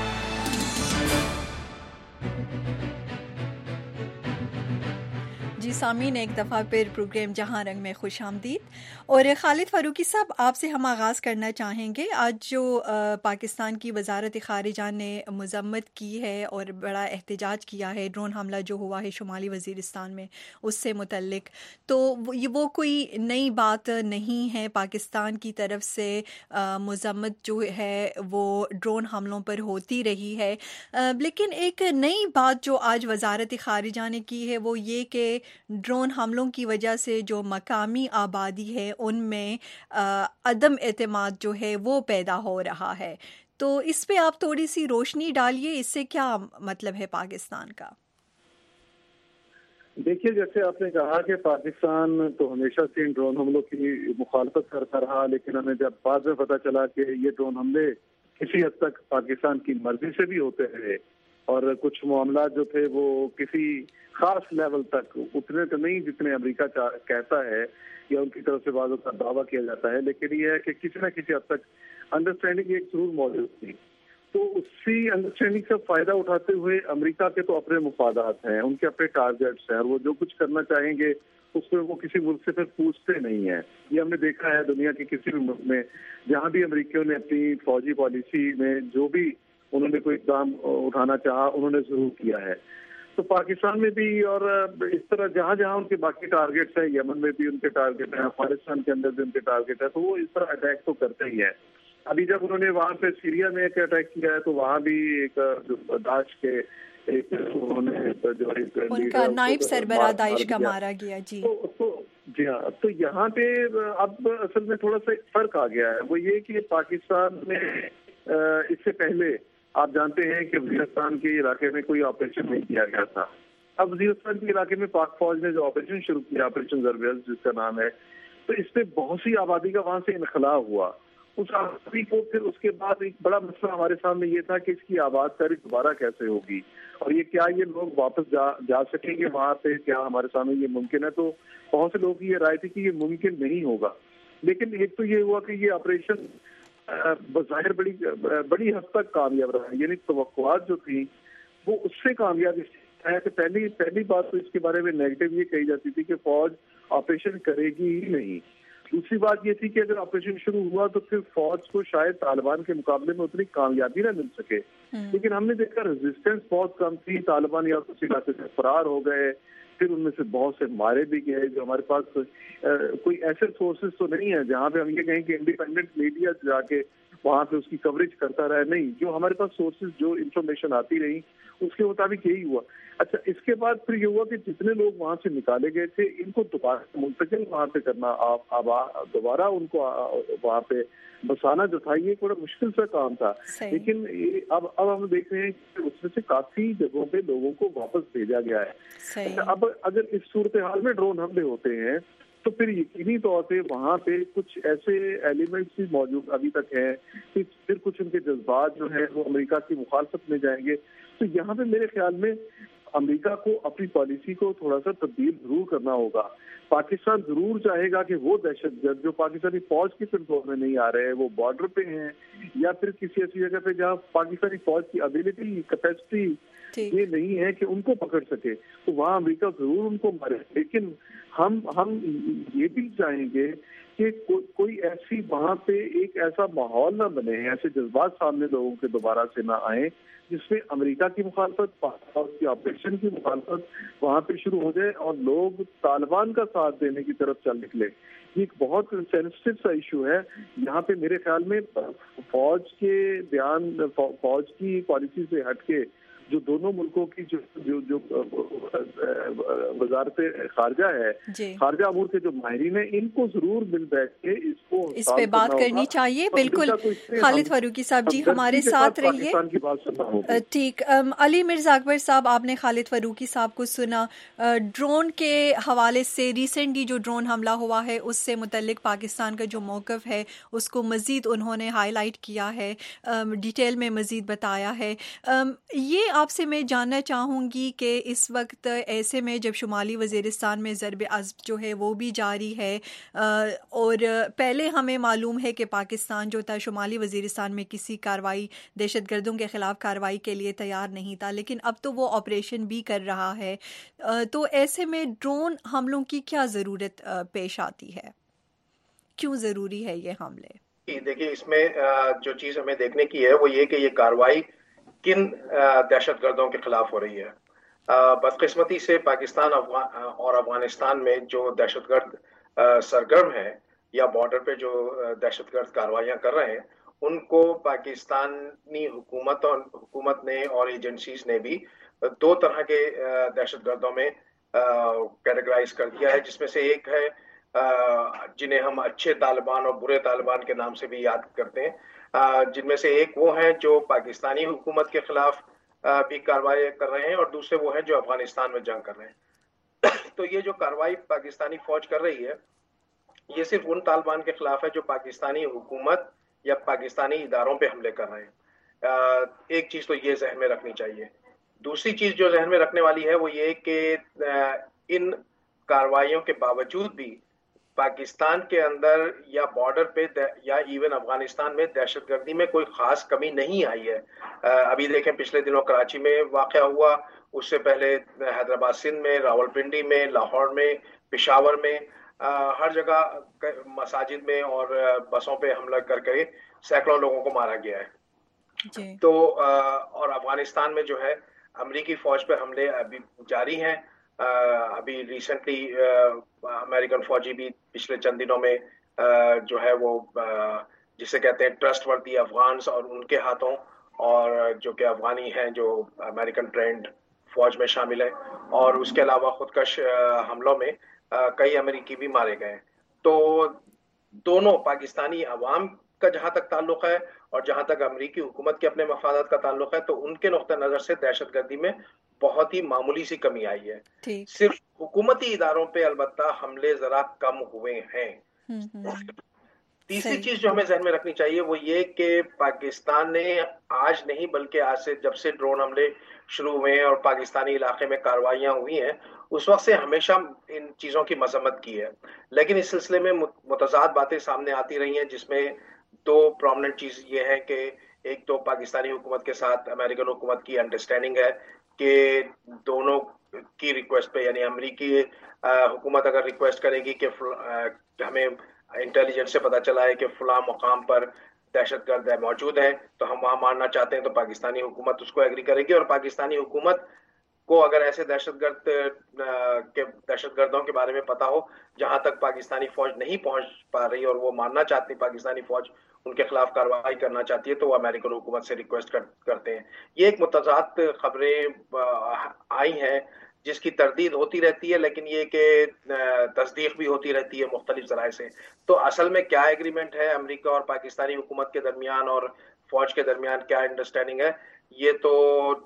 جی सामीन, एक दफ़ा फिर प्रोग्राम जहां रंग में खुश आमदीद। और खालिद फारूकी साहब, आपसे हम आगाज़ करना चाहेंगे। आज जो पाकिस्तान की वजारत ख़ारिजा ने मज़म्मत की है और बड़ा एहतजाज किया है ड्रोन हमला जो हुआ है शुमाली वज़ीरिस्तान में उससे मुतल्लिक, तो ये वो कोई नई बात नहीं है। पाकिस्तान की तरफ से मज़म्मत जो है वो ड्रोन हमलों पर होती रही है, लेकिन एक नई बात जो आज वजारत ख़ारिजा ने की है वो ये कि ड्रोन हमलों की वजह से जो मकामी आबादी है उनमें अदम एतमाद जो है वो पैदा हो रहा है। तो इस पे आप थोड़ी सी रोशनी डालिए, इससे क्या मतलब है पाकिस्तान का? देखिए, जैसे आपने कहा कि पाकिस्तान तो हमेशा से इन ड्रोन हमलों की मुखालफत करता रहा, लेकिन हमें जब बाद में पता चला कि ये ड्रोन हमले किसी हद तक पाकिस्तान की मर्जी से भी होते रहे और कुछ मामला जो थे वो किसी खास लेवल तक उतने तो नहीं जितने अमेरिका कहता है या उनकी तरफ से बाज़ों का दावा किया जाता है, लेकिन ये है कि किसी न किसी हद तक अंडरस्टैंडिंग एक जरूर मौजूद थी। तो उसी अंडरस्टैंडिंग से फायदा उठाते हुए अमेरिका के तो अपने मुफादात हैं, उनके अपने टारगेट्स हैं, और वो जो कुछ करना चाहेंगे उसमें वो किसी मुल्क से फिर पूछते नहीं है। ये हमने देखा है दुनिया के किसी भी मुल्क में जहाँ भी अमेरिकियों ने अपनी फौजी पॉलिसी में जो भी उन्होंने कोई इक़दाम उठाना चाहा उन्होंने जरूर किया है। तो पाकिस्तान में भी और इस तरह जहाँ जहाँ उनके बाकी टारगेट्स हैं, यमन में भी उनके टारगेट हैं, अफगानिस्तान के अंदर भी उनके टारगेट है, तो वो इस तरह अटैक तो करते ही है। अभी जब उन्होंने वहाँ पे सीरिया में एक अटैक किया है तो वहाँ भी एक दाइश के एक उन्होंने जो एक उनका नाइब सरबराह दाइश का मारा गया। जी तो, तो जी हाँ, तो यहाँ पे अब असल में थोड़ा सा फर्क आ गया है। वो ये कि पाकिस्तान में इससे पहले आप जानते हैं कि वज़ीरिस्तान के इलाके में कोई ऑपरेशन नहीं किया गया था। अब वज़ीरिस्तान के इलाके में पाक फौज ने जो ऑपरेशन शुरू किया, ऑपरेशन ज़रबेज़ जिसका नाम है, तो इससे बहुत सी आबादी का वहाँ से इनखला हुआ। उस आबादी को फिर उसके बाद एक बड़ा मसला हमारे सामने ये था कि इसकी आबादकारी दोबारा कैसे होगी और ये क्या ये लोग वापस जा जा सकेंगे वहाँ पे, क्या हमारे सामने ये मुमकिन है। तो बहुत से लोगों की ये राय थी कि ये मुमकिन नहीं होगा, लेकिन एक तो ये हुआ कि ये ऑपरेशन बज़ाहिर बड़ी बड़ी हद तक कामयाब रहा, यानी तवक्कुआत जो थी वो उससे कामयाब है कि पहली पहली बात तो इसके बारे में नेगेटिव ये कही जाती थी कि फौज ऑपरेशन करेगी ही नहीं। दूसरी बात ये थी कि अगर ऑपरेशन शुरू हुआ तो फिर फौज को शायद तालिबान के मुकाबले में उतनी कामयाबी ना मिल सके, लेकिन हमने देखा रेजिस्टेंस बहुत कम थी। तालिबान या उस इलाके से फरार हो गए, फिर उनमें से बहुत से मारे भी गए। जो हमारे पास आ, कोई ऐसे सोर्सेज तो नहीं है जहाँ पे हम ये कहें कि इंडिपेंडेंट मीडिया जाके वहाँ पे उसकी कवरेज करता रहे, नहीं, जो हमारे पास सोर्सेज जो इंफॉर्मेशन आती रही उसके मुताबिक यही हुआ। अच्छा, इसके बाद फिर ये हुआ कि जितने लोग वहाँ से निकाले गए थे इनको दोबारा मुंतकिल वहाँ पे करना, आप दोबारा उनको वहाँ पे बसाना जो था ये बड़ा मुश्किल सा काम था। लेकिन अब अब हम देख रहे हैं कि उसमें से काफी जगहों पे लोगों को वापस भेजा गया है। अच्छा, अब अगर इस सूरत हाल में ड्रोन हमले होते हैं तो फिर यकीनी तौर पे वहाँ पे कुछ ऐसे एलिमेंट्स भी मौजूद अभी तक हैं कि फिर कुछ उनके जज्बात जो है वो अमेरिका की मुखालफत में जाएंगे। तो यहाँ पे मेरे ख्याल में अमेरिका को अपनी पॉलिसी को थोड़ा सा तब्दील जरूर करना होगा। पाकिस्तान जरूर चाहेगा कि वो दहशतगर्द जो पाकिस्तानी फौज की कंट्रोल में नहीं आ रहे हैं, वो बॉर्डर पे हैं या फिर किसी ऐसी जगह पे जहाँ पाकिस्तानी फौज की एबिलिटी कैपेसिटी ये नहीं है कि उनको पकड़ सके, तो वहाँ अमेरिका जरूर उनको मारे। लेकिन हम हम ये भी चाहेंगे कि को, कोई ऐसी वहाँ पे एक ऐसा माहौल ना बने, ऐसे जज्बात सामने लोगों के दोबारा से ना आए जिसमें अमेरिका की मुखालफत, पाकिस्तान की ऑपरेशन की मुखालफत वहाँ पे शुरू हो जाए और लोग तालिबान का साथ देने की तरफ चल निकले। ये एक बहुत सेंसिटिव सा इशू है। यहाँ पे मेरे ख्याल में फौज के बयान, फौज की पॉलिसी से हटके जो दोनों मुल्कों की जो जो जो वजारत खारजा है, खारजा अमूर के जो माहिरीन है, इनको जरूर मिल बैठ के इसको इस पे बात करनी चाहिए। बिल्कुल खालिद फारूकी साहब जी हमारे साथ रहिए। ठीक, अली मिर्जा अकबर साहब, आपने खालिद फारूकी साहब को सुना। ड्रोन के हवाले से रिसेंटली जो ड्रोन हमला हुआ है उससे मुतल्लिक पाकिस्तान का जो मौक़िफ़ है उसको मज़ीद उन्होंने हाईलाइट किया है, डिटेल में मज़ीद बताया है। ये आपसे मैं जानना चाहूँगी कि इस वक्त ऐसे में जब शुमाली वज़ीरिस्तान में ज़रब अज़्ब जो है वो भी जारी है और पहले हमें मालूम है कि पाकिस्तान जो था शुमाली वज़ीरिस्तान में किसी कार्रवाई दहशतगर्दों के ख़िलाफ़ कार्रवाई के लिए तैयार नहीं था, लेकिन अब तो वो ऑपरेशन भी कर रहा है। तो ऐसे में ड्रोन हमलों की क्या ज़रूरत पेश आती है, क्यों ज़रूरी है ये हमले? देखिए, इसमें जो चीज़ हमें देखने की है वो ये कि ये कार्रवाई किन दहशतगर्दों के खिलाफ हो रही है। बदकिस्मती से पाकिस्तान और अफगानिस्तान में जो दहशतगर्द सरगर्म है या बॉर्डर पे जो दहशतगर्द कार्रवाइयाँ कर रहे हैं, उनको पाकिस्तानी हुकूमत और हुकूमत ने और एजेंसीज ने भी दो तरह के दहशतगर्दों में कैटेगराइज कर दिया है, जिसमें से एक है जिन्हें हम अच्छे तालिबान और बुरे तालिबान के नाम से भी याद करते हैं, जिनमें से एक वो हैं जो पाकिस्तानी हुकूमत के खिलाफ भी कार्रवाई कर रहे हैं और दूसरे वो हैं जो अफगानिस्तान में जंग कर रहे हैं। तो ये जो कार्रवाई पाकिस्तानी फौज कर रही है ये सिर्फ उन तालिबान के खिलाफ है जो पाकिस्तानी हुकूमत या पाकिस्तानी इदारों पे हमले कर रहे हैं। एक चीज तो ये जहन में रखनी चाहिए। दूसरी चीज जो जहन में रखने वाली है वो ये कि इन कार्रवाइयों के बावजूद भी पाकिस्तान के अंदर या बॉर्डर पे या इवन अफगानिस्तान में दहशतगर्दी में कोई खास कमी नहीं आई है। अभी देखें, पिछले दिनों कराची में वाक़या हुआ, उससे पहले हैदराबाद सिंध में, रावलपिंडी में, लाहौर में, पेशावर में, हर जगह मसाजिद में और बसों पे हमला करके सैकड़ों लोगों को मारा गया है जी। तो और अफगानिस्तान में जो है अमेरिकी फौज पे हमले अभी जारी हैं। Uh, अभी रिसेंटली अमेरिकन फौजी भी पिछले चंद दिनों में uh, जो है वो uh, जिसे कहते हैं ट्रस्ट वर्दी अफगान्स और उनके हाथों, और जो कि अफगानी हैं जो अमेरिकन ट्रेंड फौज में शामिल है, और उसके अलावा खुदकश uh, हमलों में uh, कई अमेरिकी भी मारे गए। तो दोनों पाकिस्तानी अवाम का जहां तक ताल्लुक है और जहां तक अमेरिकी हुकूमत के अपने मफादात का ताल्लुक है, तो उनके नुक्ता नजर से दहशतगर्दी में बहुत ही मामूली सी कमी आई है। सिर्फ हुकूमती इदारों पे अलबत्ता हमले जरा कम हुए हैं। तीसरी चीज जो हमें जहन में रखनी चाहिए वो ये कि पाकिस्तान ने आज नहीं बल्कि आज से जब से ड्रोन हमले शुरू हुए हैं और पाकिस्तानी इलाके में कार्रवाइयां हुई हैं, उस वक्त से हमेशा इन चीजों की मजम्मत की है। लेकिन इस सिलसिले में मुतज़ाद बातें सामने आती रही हैं, जिसमें दो प्रोमिनेंट चीज ये है कि एक तो पाकिस्तानी हुकूमत के साथ अमेरिकन हुकूमत की अंडरस्टैंडिंग है कि दोनों की रिक्वेस्ट पे, यानी अमेरिकी हुकूमत अगर रिक्वेस्ट करेगी कि हमें इंटेलिजेंस से पता चला है कि फलां मुकाम पर दहशतगर्द मौजूद है तो हम वहां मारना चाहते हैं, तो पाकिस्तानी हुकूमत उसको एग्री करेगी। और पाकिस्तानी हुकूमत को अगर ऐसे दहशतगर्द के दहशतगर्दों के बारे में पता हो जहां तक पाकिस्तानी फौज नहीं पहुंच पा रही और वो मारना चाहती, पाकिस्तानी फौज उनके खिलाफ कार्रवाई करना चाहती है, तो वो अमेरिकन हुकूमत से रिक्वेस्ट कर, करते हैं। ये एक मुतज़ाद खबरें आई हैं जिसकी तरदीद होती रहती है, लेकिन ये कि तस्दीक भी होती रहती है मुख्तलिफ ज़राए से। तो असल में क्या एग्रीमेंट है अमेरिका और पाकिस्तानी हुकूमत के दरमियान और फौज के दरमियान, क्या अंडरस्टैंडिंग है, ये तो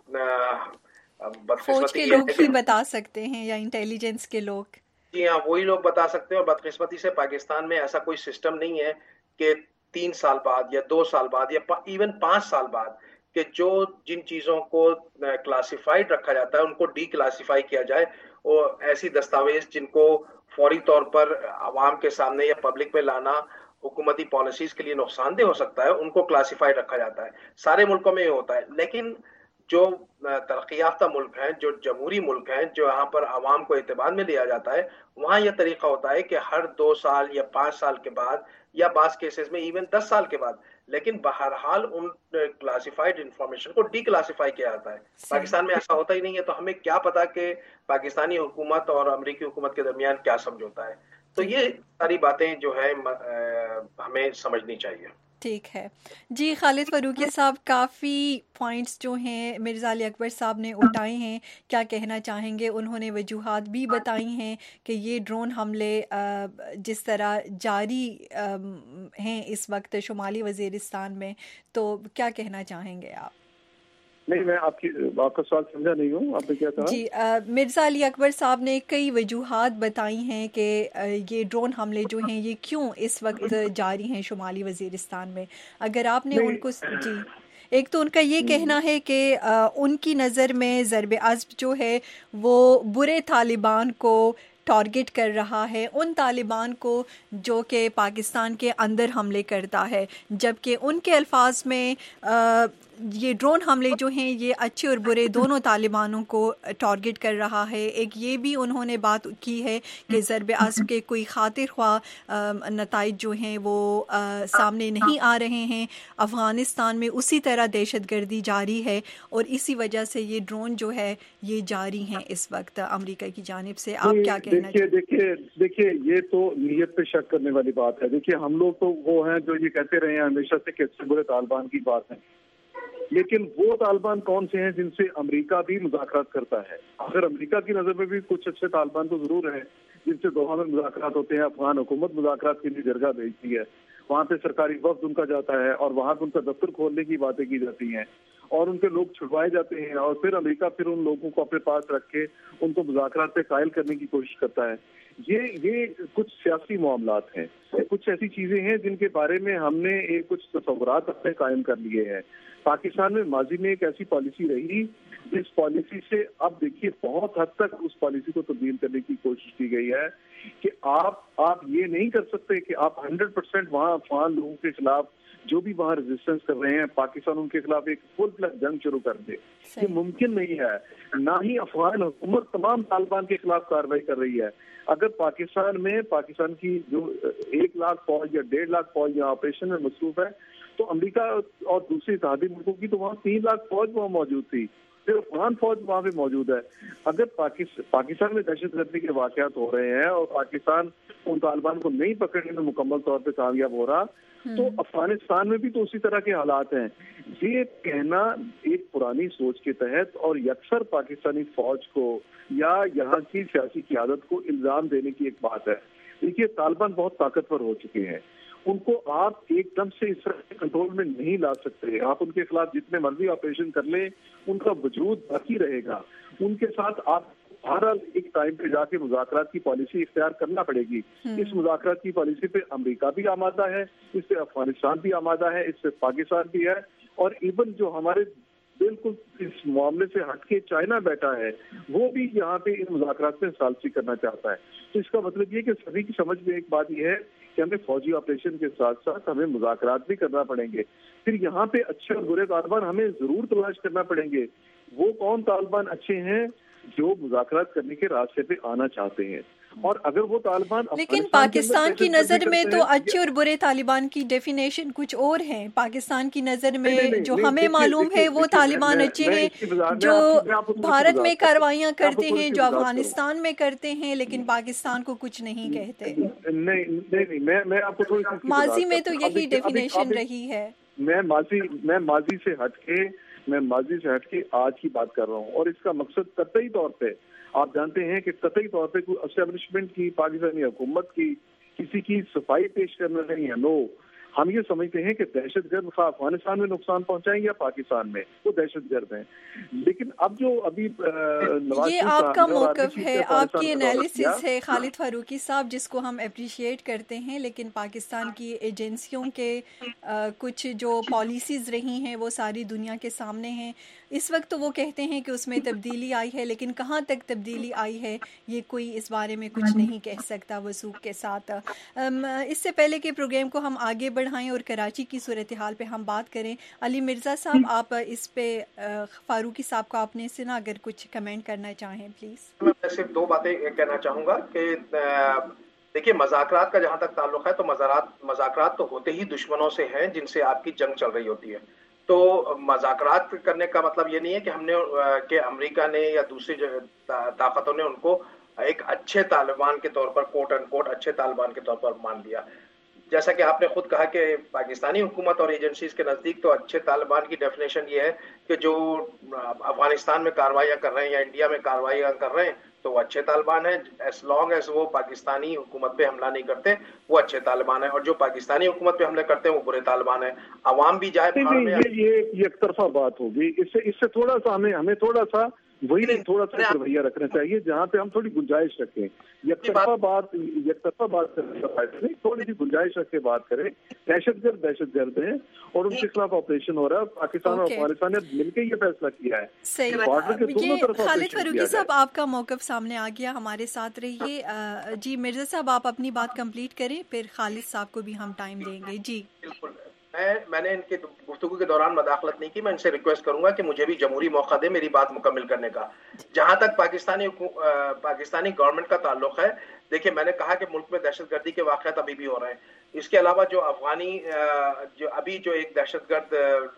फौज के लोग ही बता सकते हैं या इंटेलिजेंस के लोग। जी हाँ, वही लोग बता सकते हैं। और बदकिस्मती से पाकिस्तान में ऐसा कोई सिस्टम नहीं है कि तीन साल बाद या दो साल बाद या इवन पांच साल बाद कि जो जिन चीजों को क्लासिफाइड रखा जाता है उनको डी क्लासिफाई किया जाए, और ऐसी दस्तावेज जिनको फौरी तौर पर आवाम के सामने या पब्लिक में लाना हुकूमती पॉलिसीज के लिए नुकसानदेह हो सकता है, उनको क्लासिफाइड रखा जाता है। सारे मुल्कों में ये होता है। लेकिन जो तरक्की याफ्ता मुल्क हैं, जो जमहूरी मुल्क हैं, जो यहाँ पर आवाम को एतमाद में लिया जाता है, वहाँ यह तरीका होता है कि हर दो साल या पाँच साल के बाद या बास केसेस में इवन दस साल के बाद, लेकिन बहरहाल उन क्लासिफाइड इंफॉर्मेशन को डी क्लासिफाई किया जाता है। पाकिस्तान में ऐसा होता ही नहीं है, तो हमें क्या पता कि पाकिस्तानी हुकूमत और अमेरिकी हुकूमत के दरमियान क्या समझौता है। तो ये सारी बातें जो है हमें समझनी चाहिए। ठीक है जी। खालिद फारूकी साहब, काफ़ी पॉइंट्स जो हैं मिर्ज़ा अली अकबर साहब ने उठाए हैं, क्या कहना चाहेंगे? उन्होंने वजूहात भी बताई हैं कि ये ड्रोन हमले जिस तरह जारी हैं इस वक्त शुमाली वज़ीरिस्तान में, तो क्या कहना चाहेंगे आप? नहीं, मैं आपकी आपका सवाल समझा नहीं हूँ, आपने क्या कहा? जी, मिर्ज़ा अली अकबर साहब ने कई वजूहात बताई हैं कि ये ड्रोन हमले जो हैं ये क्यों इस वक्त जारी हैं शुमाली वज़ीरिस्तान में। अगर आपने उनको जी ایک تو ان کا یہ کہنا ہے کہ ان کی نظر میں ضرب عضب جو ہے وہ برے طالبان کو ٹارگٹ کر رہا ہے، ان طالبان کو جو کہ پاکستان کے اندر حملے کرتا ہے، جبکہ ان کے الفاظ میں یہ ڈرون حملے جو ہیں یہ اچھے اور برے دونوں طالبانوں کو ٹارگٹ کر رہا ہے۔ ایک یہ بھی انہوں نے بات کی ہے کہ ضرب عضب کے کوئی خاطر خواہ نتائج جو ہیں وہ سامنے نہیں آ رہے ہیں، افغانستان میں اسی طرح دہشت گردی جاری ہے اور اسی وجہ سے یہ ڈرون جو ہے یہ جاری ہیں اس وقت امریکہ کی جانب سے۔ آپ کیا کہنا چاہتے ہیں؟ دیکھیے دیکھیے یہ تو نیت پہ شک کرنے والی بات ہے۔ دیکھیے ہم لوگ تو وہ ہیں جو یہ کہتے رہے ہیں ہمیشہ سے کہ اچھے برے طالبان کی بات ہے، لیکن وہ طالبان کون سے ہیں جن سے امریکہ بھی مذاکرات کرتا ہے؟ اگر امریکہ کی نظر میں بھی کچھ اچھے طالبان تو ضرور ہیں جن سے دوحہ میں مذاکرات ہوتے ہیں۔ افغان حکومت مذاکرات کے لیے جرگہ بھیجتی ہے، وہاں پہ سرکاری وفد ان کا جاتا ہے اور وہاں پہ ان کا دفتر کھولنے کی باتیں کی جاتی ہیں اور ان کے لوگ چھڑوائے جاتے ہیں، اور پھر امریکہ پھر ان لوگوں کو اپنے پاس رکھ کے ان کو مذاکرات پہ قائل کرنے کی کوشش کرتا ہے۔ یہ یہ کچھ سیاسی معاملات ہیں، کچھ ایسی چیزیں ہیں جن کے بارے میں ہم نے ایک کچھ تصورات اپنے قائم کر لیے ہیں۔ پاکستان میں ماضی میں ایک ایسی پالیسی رہی جس پالیسی سے اب دیکھیے بہت حد تک اس پالیسی کو تبدیل کرنے کی کوشش کی گئی ہے کہ آپ آپ یہ نہیں کر سکتے کہ آپ ہنڈریڈ پرسینٹ وہاں افغان لوگوں کے خلاف جو بھی وہاں ریزسٹنس کر رہے ہیں پاکستان ان کے خلاف ایک فل فلیج جنگ شروع کر دے۔ یہ ممکن نہیں ہے، نہ ہی افغان حکومت تمام طالبان کے خلاف کارروائی کر رہی ہے۔ اگر پاکستان میں پاکستان کی جو ایک لاکھ فوج یا ڈیڑھ لاکھ فوج یا آپریشن میں مصروف ہے تو امریکہ اور دوسری اتحادی ملکوں کی تو وہاں تین لاکھ فوج وہاں موجود تھی، پھر افغان فوج وہاں پہ موجود ہے۔ اگر پاکستان میں دہشت گردی کے واقعات ہو رہے ہیں اور پاکستان ان طالبان کو نہیں پکڑنے میں مکمل طور پہ کامیاب ہو رہا تو افغانستان میں بھی تو اسی طرح کے حالات ہیں۔ یہ کہنا ایک پرانی سوچ کے تحت اور یکسر پاکستانی فوج کو یا یہاں کی سیاسی قیادت کو الزام دینے کی ایک بات ہے۔ دیکھیے طالبان بہت طاقتور ہو چکے ہیں، ان کو آپ ایک دم سے اس طرح کنٹرول میں نہیں لا سکتے۔ آپ ان کے خلاف جتنے مرضی آپریشن کر لیں ان کا وجود باقی رہے گا۔ ان کے ساتھ آپ ہر ایک ٹائم پہ جا کے مذاکرات کی پالیسی اختیار کرنا پڑے گی۔ اس مذاکرات کی پالیسی پہ امریکہ بھی آمادہ ہے، اس پہ افغانستان بھی آمادہ ہے، اس پہ پاکستان بھی ہے، اور ایون جو ہمارے بالکل اس معاملے سے ہٹ کے چائنا بیٹھا ہے وہ بھی یہاں پہ ان مذاکرات میں ثالثی کرنا چاہتا ہے۔ تو اس کا مطلب یہ کہ سبھی کی سمجھ میں ایک بات یہ ہے کہ ہمیں فوجی آپریشن کے ساتھ ساتھ ہمیں مذاکرات بھی کرنا پڑیں گے۔ پھر یہاں پہ اچھے اور برے طالبان ہمیں ضرور تلاش کرنا پڑیں گے۔ وہ کون طالبان اچھے ہیں جو مذاکرات کرنے کے راستے پہ آنا چاہتے ہیں، اور اگر وہ طالبان لیکن پاکستان کی نظر میں تو اچھے اور برے طالبان کی ڈیفینیشن کچھ اور ہیں۔ پاکستان کی نظر میں جو ہمیں معلوم ہے وہ طالبان اچھے ہیں جو بھارت میں کاروائیاں کرتے ہیں، جو افغانستان میں کرتے ہیں، لیکن پاکستان کو کچھ نہیں کہتے۔ نہیں نہیں میں میں آپ کو تھوڑی ماضی میں تو یہی ڈیفینیشن رہی ہے۔ میں ماضی میں ماضی سے ہٹ کے میں ماضی سے ہٹ کے آج کی بات کر رہا ہوں، اور اس کا مقصد قطعی طور پہ آپ جانتے ہیں کہ قطعی طور پہ کوئی اسٹیبلشمنٹ کی پاکستانی حکومت کی کسی کی صفائی پیش کرنا نہیں ہے۔ نو، ہم یہ سمجھتے ہیں کہ دہشت گرد خواہ افغانستان میں نقصان پہنچائیں یا پاکستان میں، وہ دہشت گرد ہیں۔ لیکن اب جو ابھی یہ آپ کا موقف ہے، آپ کی انالیسس ہے خالد فاروقی صاحب، جس کو ہم اپریشیٹ کرتے ہیں، لیکن پاکستان کی ایجنسیوں کے کچھ جو پالیسیز رہی ہیں وہ ساری دنیا کے سامنے ہیں۔ اس وقت تو وہ کہتے ہیں کہ اس میں تبدیلی آئی ہے، لیکن کہاں تک تبدیلی آئی ہے یہ کوئی اس بارے میں کچھ نہیں کہہ سکتا وثوق کے ساتھ۔ اس سے پہلے کہ پروگرام کو ہم آگے بڑھائیں اور کراچی کی صورتحال پہ ہم بات کریں، علی مرزا صاحب آپ اس پہ فاروقی صاحب کو آپ نے سنا، اگر کچھ کمنٹ کرنا چاہیں پلیز۔ میں صرف دو باتیں کہنا چاہوں گا کہ دیکھیے مذاکرات کا جہاں تک تعلق ہے تو مذاکرات تو ہوتے ہی دشمنوں سے ہیں جن سے آپ کی جنگ چل رہی ہوتی ہے۔ تو مذاکرات کرنے کا مطلب یہ نہیں ہے کہ ہم نے کہ امریکہ نے یا دوسری طاقتوں نے ان کو ایک اچھے طالبان کے طور پر کوٹ اینڈ کوٹ اچھے طالبان کے طور پر مان لیا۔ جیسا کہ آپ نے خود کہا کہ پاکستانی حکومت اور ایجنسیز کے نزدیک تو اچھے طالبان کی ڈیفینیشن یہ ہے کہ جو افغانستان میں کارروائیاں کر رہے ہیں یا انڈیا میں کارروائیاں کر رہے ہیں تو وہ اچھے طالبان ہیں، ایز لانگ ایز وہ پاکستانی حکومت پہ حملہ نہیں کرتے وہ اچھے طالبان ہیں، اور جو پاکستانی حکومت پہ حملے کرتے ہیں وہ برے طالبان ہیں۔ عوام بھی جائے یہ ایک طرفہ بات ہوگی، اس سے اس سے تھوڑا سا ہمیں ہمیں تھوڑا سا وہی تھوڑا سا رویہ رکھنا چاہیے جہاں پہ ہم تھوڑی گنجائش رکھیں. یک طرفہ بات یک طرفہ بات کرنے کا فائدہ نہیں, تھوڑی سی گنجائش رکھ کے بات کریں. دہشت گرد دہشت گرد ہیں اور ان کے خلاف آپریشن ہو رہا ہے. پاکستان اور افغانستان نے مل کے یہ فیصلہ کیا ہے. صحیح. خالد فاروقی صاحب, آپ کا موقف سامنے آ گیا, ہمارے ساتھ رہیے. جی مرزا صاحب, آپ اپنی بات کمپلیٹ کریں, پھر خالد صاحب کو بھی ہم ٹائم دیں گے. جی بالکل. میں میں نے ان کے گفتگو کے دوران مداخلت نہیں کی. میں ان سے ریکویسٹ کروں گا کہ مجھے بھی جمہوری موقع دے میری بات مکمل کرنے کا. جہاں تک پاکستانی پاکستانی گورنمنٹ کا تعلق ہے, دیکھیں میں نے کہا کہ ملک میں دہشت گردی کے واقعات ابھی بھی ہو رہے ہیں. اس کے علاوہ جو افغانی جو ابھی جو ایک دہشت گرد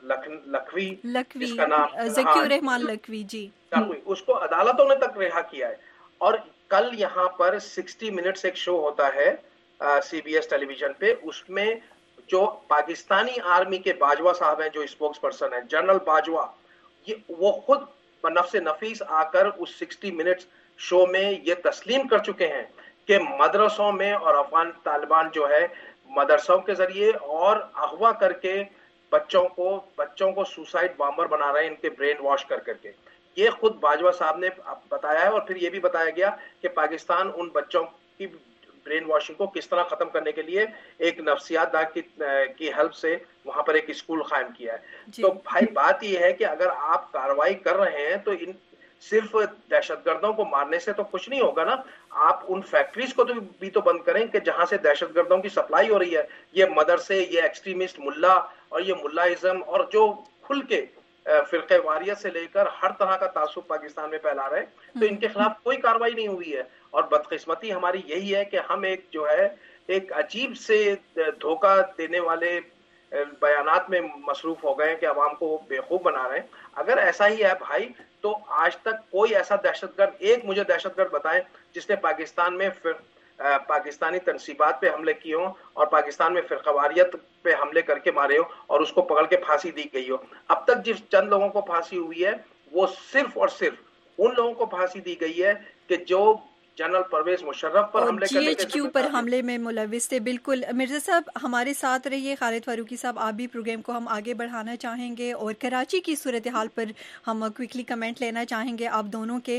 لکھوی جس کا نام ذکی الرحمان لکھوی, جی اس کو عدالتوں نے تک رہا کیا ہے. اور کل یہاں پر سکسٹی منٹس ایک شو ہوتا ہے C B S television پہ, اس میں جو پاکستانی آرمی کے باجوہ صاحب ہیں, جو اسپوکس پرسن ہیں جنرل باجوہ, یہ وہ خود بنفس نفیس آ کر اس سکسٹی منٹس شو میں یہ تسلیم کر چکے ہیں کہ مدرسوں میں اور افغان طالبان جو ہے مدرسوں کے ذریعے اور اغوا کر کے بچوں کو بچوں کو سوسائڈ بامبر بنا رہے ہیں, ان کے برین واش کر کر کے. یہ خود باجوہ صاحب نے بتایا ہے. اور پھر یہ بھی بتایا گیا کہ پاکستان ان بچوں کی برین واشنگ کو کس طرح ختم کرنے کے لیے ایک نفسیات داغ کی, کی ہیلپ سے وہاں پر ایک اسکول قائم کیا ہے. تو بھائی بات یہ ہے کہ اگر آپ کارروائی کر رہے ہیں تو ان صرف دہشت گردوں کو مارنے سے تو کچھ نہیں ہوگا نا. آپ ان فیکٹریز کو بھی تو بند کریں کہ جہاں سے دہشت گردوں کی سپلائی ہو رہی ہے. یہ مدرسے, یہ ایکسٹریمسٹ ملا اور یہ ملاازم اور جو کھل کے فرقہ واریت سے لے کر ہر طرح کا تعصب پاکستان میں پھیلا رہے ہیں, تو ان کے خلاف کوئی کارروائی نہیں ہوئی ہے. اور بدقسمتی ہماری یہی ہے کہ ہم ایک جو ہے ایک عجیب سے دھوکہ دینے والے بیانات میں مصروف ہو گئے ہیں کہ عوام کو بیوقوف بنا رہے ہیں. اگر ایسا ہی ہے بھائی, تو آج تک کوئی ایسا دہشت گرد, ایک مجھے دہشت گرد بتائیں جس نے پاکستان میں پاکستانی تنصیبات پہ حملے کیے ہوں اور پاکستان میں فرقہ واریت پہ حملے کر کے مارے ہو اور اس کو پکڑ کے پھانسی دی گئی ہو. اب تک جس چند لوگوں کو پھانسی ہوئی ہے وہ صرف اور صرف ان لوگوں کو پھانسی دی گئی ہے کہ جو جنرل پرویز مشرف پر حملے جی ایچ کیو پر حملے میں ملوث تھے. بالکل مرزا صاحب ہمارے ساتھ رہیے. خالد فاروقی صاحب, آپ بھی پروگرام کو ہم آگے بڑھانا چاہیں گے اور کراچی کی صورتحال پر ہم کوئکلی کمنٹ لینا چاہیں گے آپ دونوں کے.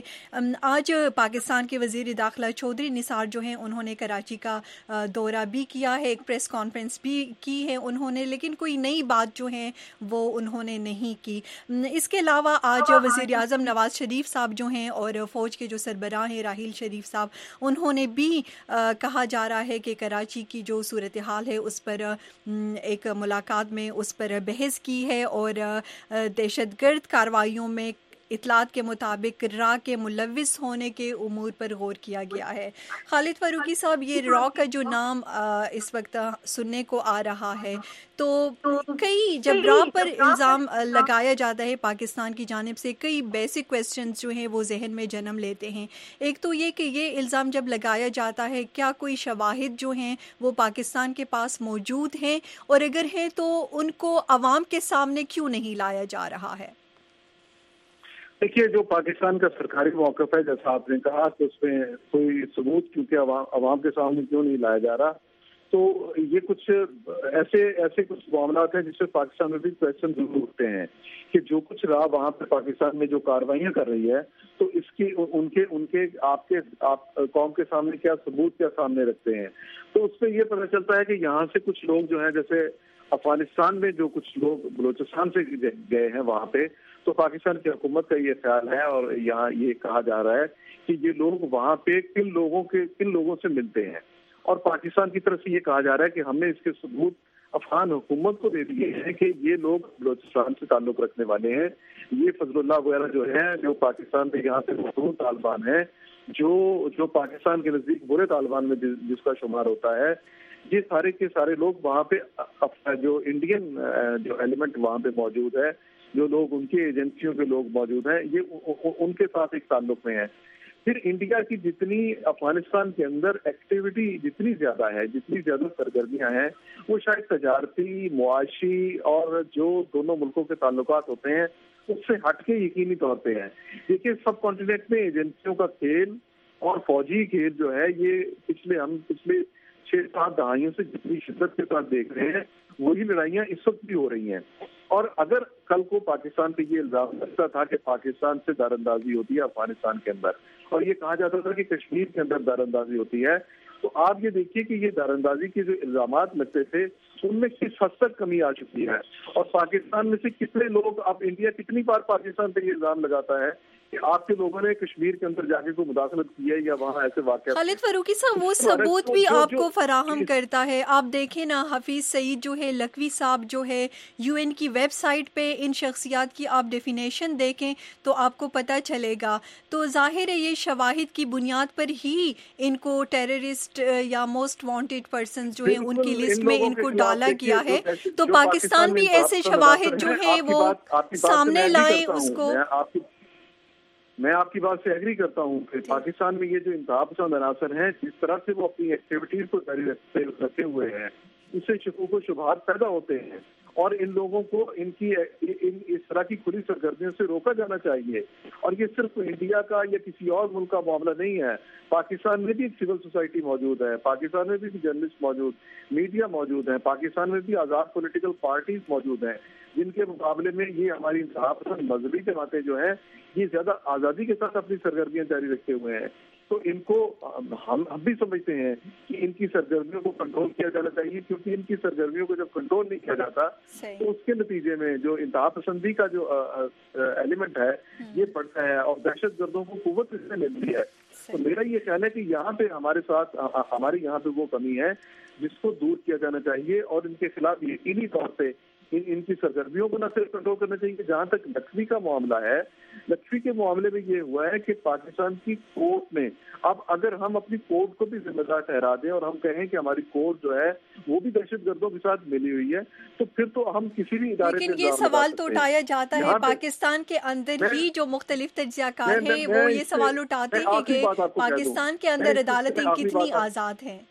آج پاکستان کے وزیر داخلہ چودھری نثار جو ہیں, انہوں نے کراچی کا دورہ بھی کیا ہے, ایک پریس کانفرنس بھی کی ہے انہوں نے, لیکن کوئی نئی بات جو ہے وہ انہوں نے نہیں کی. اس کے علاوہ آج وزیر اعظم نواز شریف صاحب جو ہیں اور فوج کے جو سربراہ ہیں راحیل شریف صاحب, انہوں نے بھی آ, کہا جا رہا ہے کہ کراچی کی جو صورتحال ہے اس پر آ, ایک ملاقات میں اس پر بحث کی ہے اور دہشت گرد کارروائیوں میں اطلاعات کے مطابق را کے ملوث ہونے کے امور پر غور کیا گیا ہے. خالد فاروقی صاحب, یہ را کا جو نام اس وقت سننے کو آ رہا ہے, تو کئی جب را پر الزام لگایا جاتا ہے پاکستان کی جانب سے, کئی بیسک کویسچنز جو ہیں وہ ذہن میں جنم لیتے ہیں. ایک تو یہ کہ یہ الزام جب لگایا جاتا ہے, کیا کوئی شواہد جو ہیں وہ پاکستان کے پاس موجود ہیں, اور اگر ہیں تو ان کو عوام کے سامنے کیوں نہیں لایا جا رہا ہے؟ دیکھیے, جو پاکستان کا سرکاری موقف ہے, جیسا آپ نے کہا کہ اس میں کوئی ثبوت کیونکہ عوام عوام کے سامنے کیوں نہیں لایا جا رہا, تو یہ کچھ ایسے ایسے کچھ معاملات ہیں جس سے پاکستان میں بھی کویشچن ضرور اٹھتے ہیں کہ جو کچھ رہا وہاں پہ پاکستان میں جو کاروائیاں کر رہی ہے, تو اس کی ان کے ان کے آپ کے آپ قوم کے سامنے کیا ثبوت کیا سامنے رکھتے ہیں. تو اس سے یہ پتہ چلتا ہے کہ یہاں سے کچھ لوگ جو ہیں, جیسے افغانستان میں جو کچھ لوگ بلوچستان سے گئے ہیں وہاں پہ, تو پاکستان کی حکومت کا یہ خیال ہے اور یہاں یہ کہا جا رہا ہے کہ یہ لوگ وہاں پہ کن لوگوں کے کن لوگوں سے ملتے ہیں, اور پاکستان کی طرف سے یہ کہا جا رہا ہے کہ ہم نے اس کے ثبوت افغان حکومت کو دے دیے ہیں کہ یہ لوگ بلوچستان سے تعلق رکھنے والے ہیں. یہ فضل اللہ وغیرہ جو ہے, جو پاکستان میں یہاں سے مخلوط طالبان ہیں, جو جو پاکستان کے نزدیک برے طالبان میں جس کا شمار ہوتا ہے, یہ سارے کے سارے لوگ وہاں پہ جو انڈین جو ایلیمنٹ وہاں پہ موجود ہے, جو لوگ ان کی ایجنسیوں کے لوگ موجود ہیں, یہ ان کے ساتھ ایک تعلق میں ہیں. پھر انڈیا کی جتنی افغانستان کے اندر ایکٹیویٹی جتنی زیادہ ہے, جتنی زیادہ سرگرمیاں ہیں, وہ شاید تجارتی, معاشی اور جو دونوں ملکوں کے تعلقات ہوتے ہیں اس سے ہٹ کے یقینی طور پہ ہیں. دیکھیے, سب کانٹیننٹ میں ایجنسیوں کا کھیل اور فوجی کھیل جو ہے, یہ پچھلے ہم پچھلے چھ سات دہائیوں سے جتنی شدت کے ساتھ دیکھ رہے ہیں, وہی لڑائیاں اس وقت بھی ہو رہی ہیں. اور اگر کل کو پاکستان پہ یہ الزام لگتا تھا کہ پاکستان سے دار اندازی ہوتی ہے افغانستان کے اندر، اور یہ کہا جاتا تھا کہ کشمیر کے اندر دار اندازی ہوتی ہے، تو آپ یہ دیکھیے کہ یہ دار اندازی کے جو الزامات لگتے تھے ان میں کس حد تک کمی آ چکی ہے. اور پاکستان میں سے کتنے لوگ، اب انڈیا کتنی بار پاکستان پہ یہ الزام لگاتا ہے کہ آپ کے لوگوں نے کشمیر کے اندر جا کے کوئی مداخلت کی ہے یا وہاں ایسے واقعات. خالد فاروقی صاحب وہ ثبوت بھی آپ کو فراہم کرتا ہے. آپ دیکھیں نا، حفیظ سعید جو ہے، لکھوی صاحب جو ہے، یو این کی ویب سائٹ پہ ان شخصیات کی آپ ڈیفینیشن دیکھیں تو آپ کو پتہ چلے گا. تو ظاہر ہے یہ شواہد کی بنیاد پر ہی ان کو ٹیررسٹ یا موسٹ وانٹیڈ پرسنز جو ہیں ان کی لسٹ میں ان کو ڈالا گیا ہے. تو پاکستان بھی ایسے شواہد جو ہیں وہ سامنے لائیں اس کو. میں آپ کی بات سے ایگری کرتا ہوں کہ پاکستان میں یہ جو انتہا پسند عناصر ہیں، جس طرح سے وہ اپنی ایکٹیویٹیز کو جاری رکھے ہوئے ہیں، اس سے شکوک و شبہات پیدا ہوتے ہیں، اور ان لوگوں کو ان کی ان اس طرح کی کھلی سرگرمیوں سے روکا جانا چاہیے. اور یہ صرف انڈیا کا یا کسی اور ملک کا معاملہ نہیں ہے. پاکستان میں بھی ایک سول سوسائٹی موجود ہے، پاکستان میں بھی جرنلسٹ موجود، میڈیا موجود ہیں، پاکستان میں بھی آزاد پولیٹیکل پارٹیز موجود ہیں، جن کے مقابلے میں یہ ہماری انتہا پسند مذہبی جماعتیں جو ہیں یہ زیادہ آزادی کے ساتھ اپنی سرگرمیاں جاری رکھے ہوئے ہیں. تو ان کو ہم ہم بھی سمجھتے ہیں کہ ان کی سرگرمیوں کو کنٹرول کیا جانا چاہیے، کیونکہ ان کی سرگرمیوں کو جب کنٹرول نہیں کیا جاتا تو اس کے نتیجے میں جو انتہا پسندی کا جو ایلیمنٹ ہے یہ بڑھتا ہے اور دہشت گردوں کو قوت اس سے ملتی ہے. تو میرا یہ خیال ہے کہ یہاں پہ ہمارے ساتھ ہمارے یہاں پہ وہ کمی ہے جس کو دور کیا جانا چاہیے، اور ان کے خلاف یقینی طور پہ ان ان کی سرگرمیوں کو نہ صرف کنٹرول کرنا چاہیے. جہاں تک لکھوی کا معاملہ ہے، لکھوی کے معاملے میں یہ ہوا ہے کہ پاکستان کی کورٹ نے، اب اگر ہم اپنی کورٹ کو بھی ذمہ دار ٹھہرا دیں اور ہم کہیں کہ ہماری کورٹ جو ہے وہ بھی دہشت گردوں کے ساتھ ملی ہوئی ہے، تو پھر تو ہم کسی بھی ادارے پہ لیکن یہ سوال تو اٹھایا جاتا ہے پاکستان کے اندر ہی جو مختلف تجزیہ کار ہیں وہ یہ سوال اٹھاتے ہیں کہ پاکستان کے اندر عدالتیں کتنی آزاد ہیں.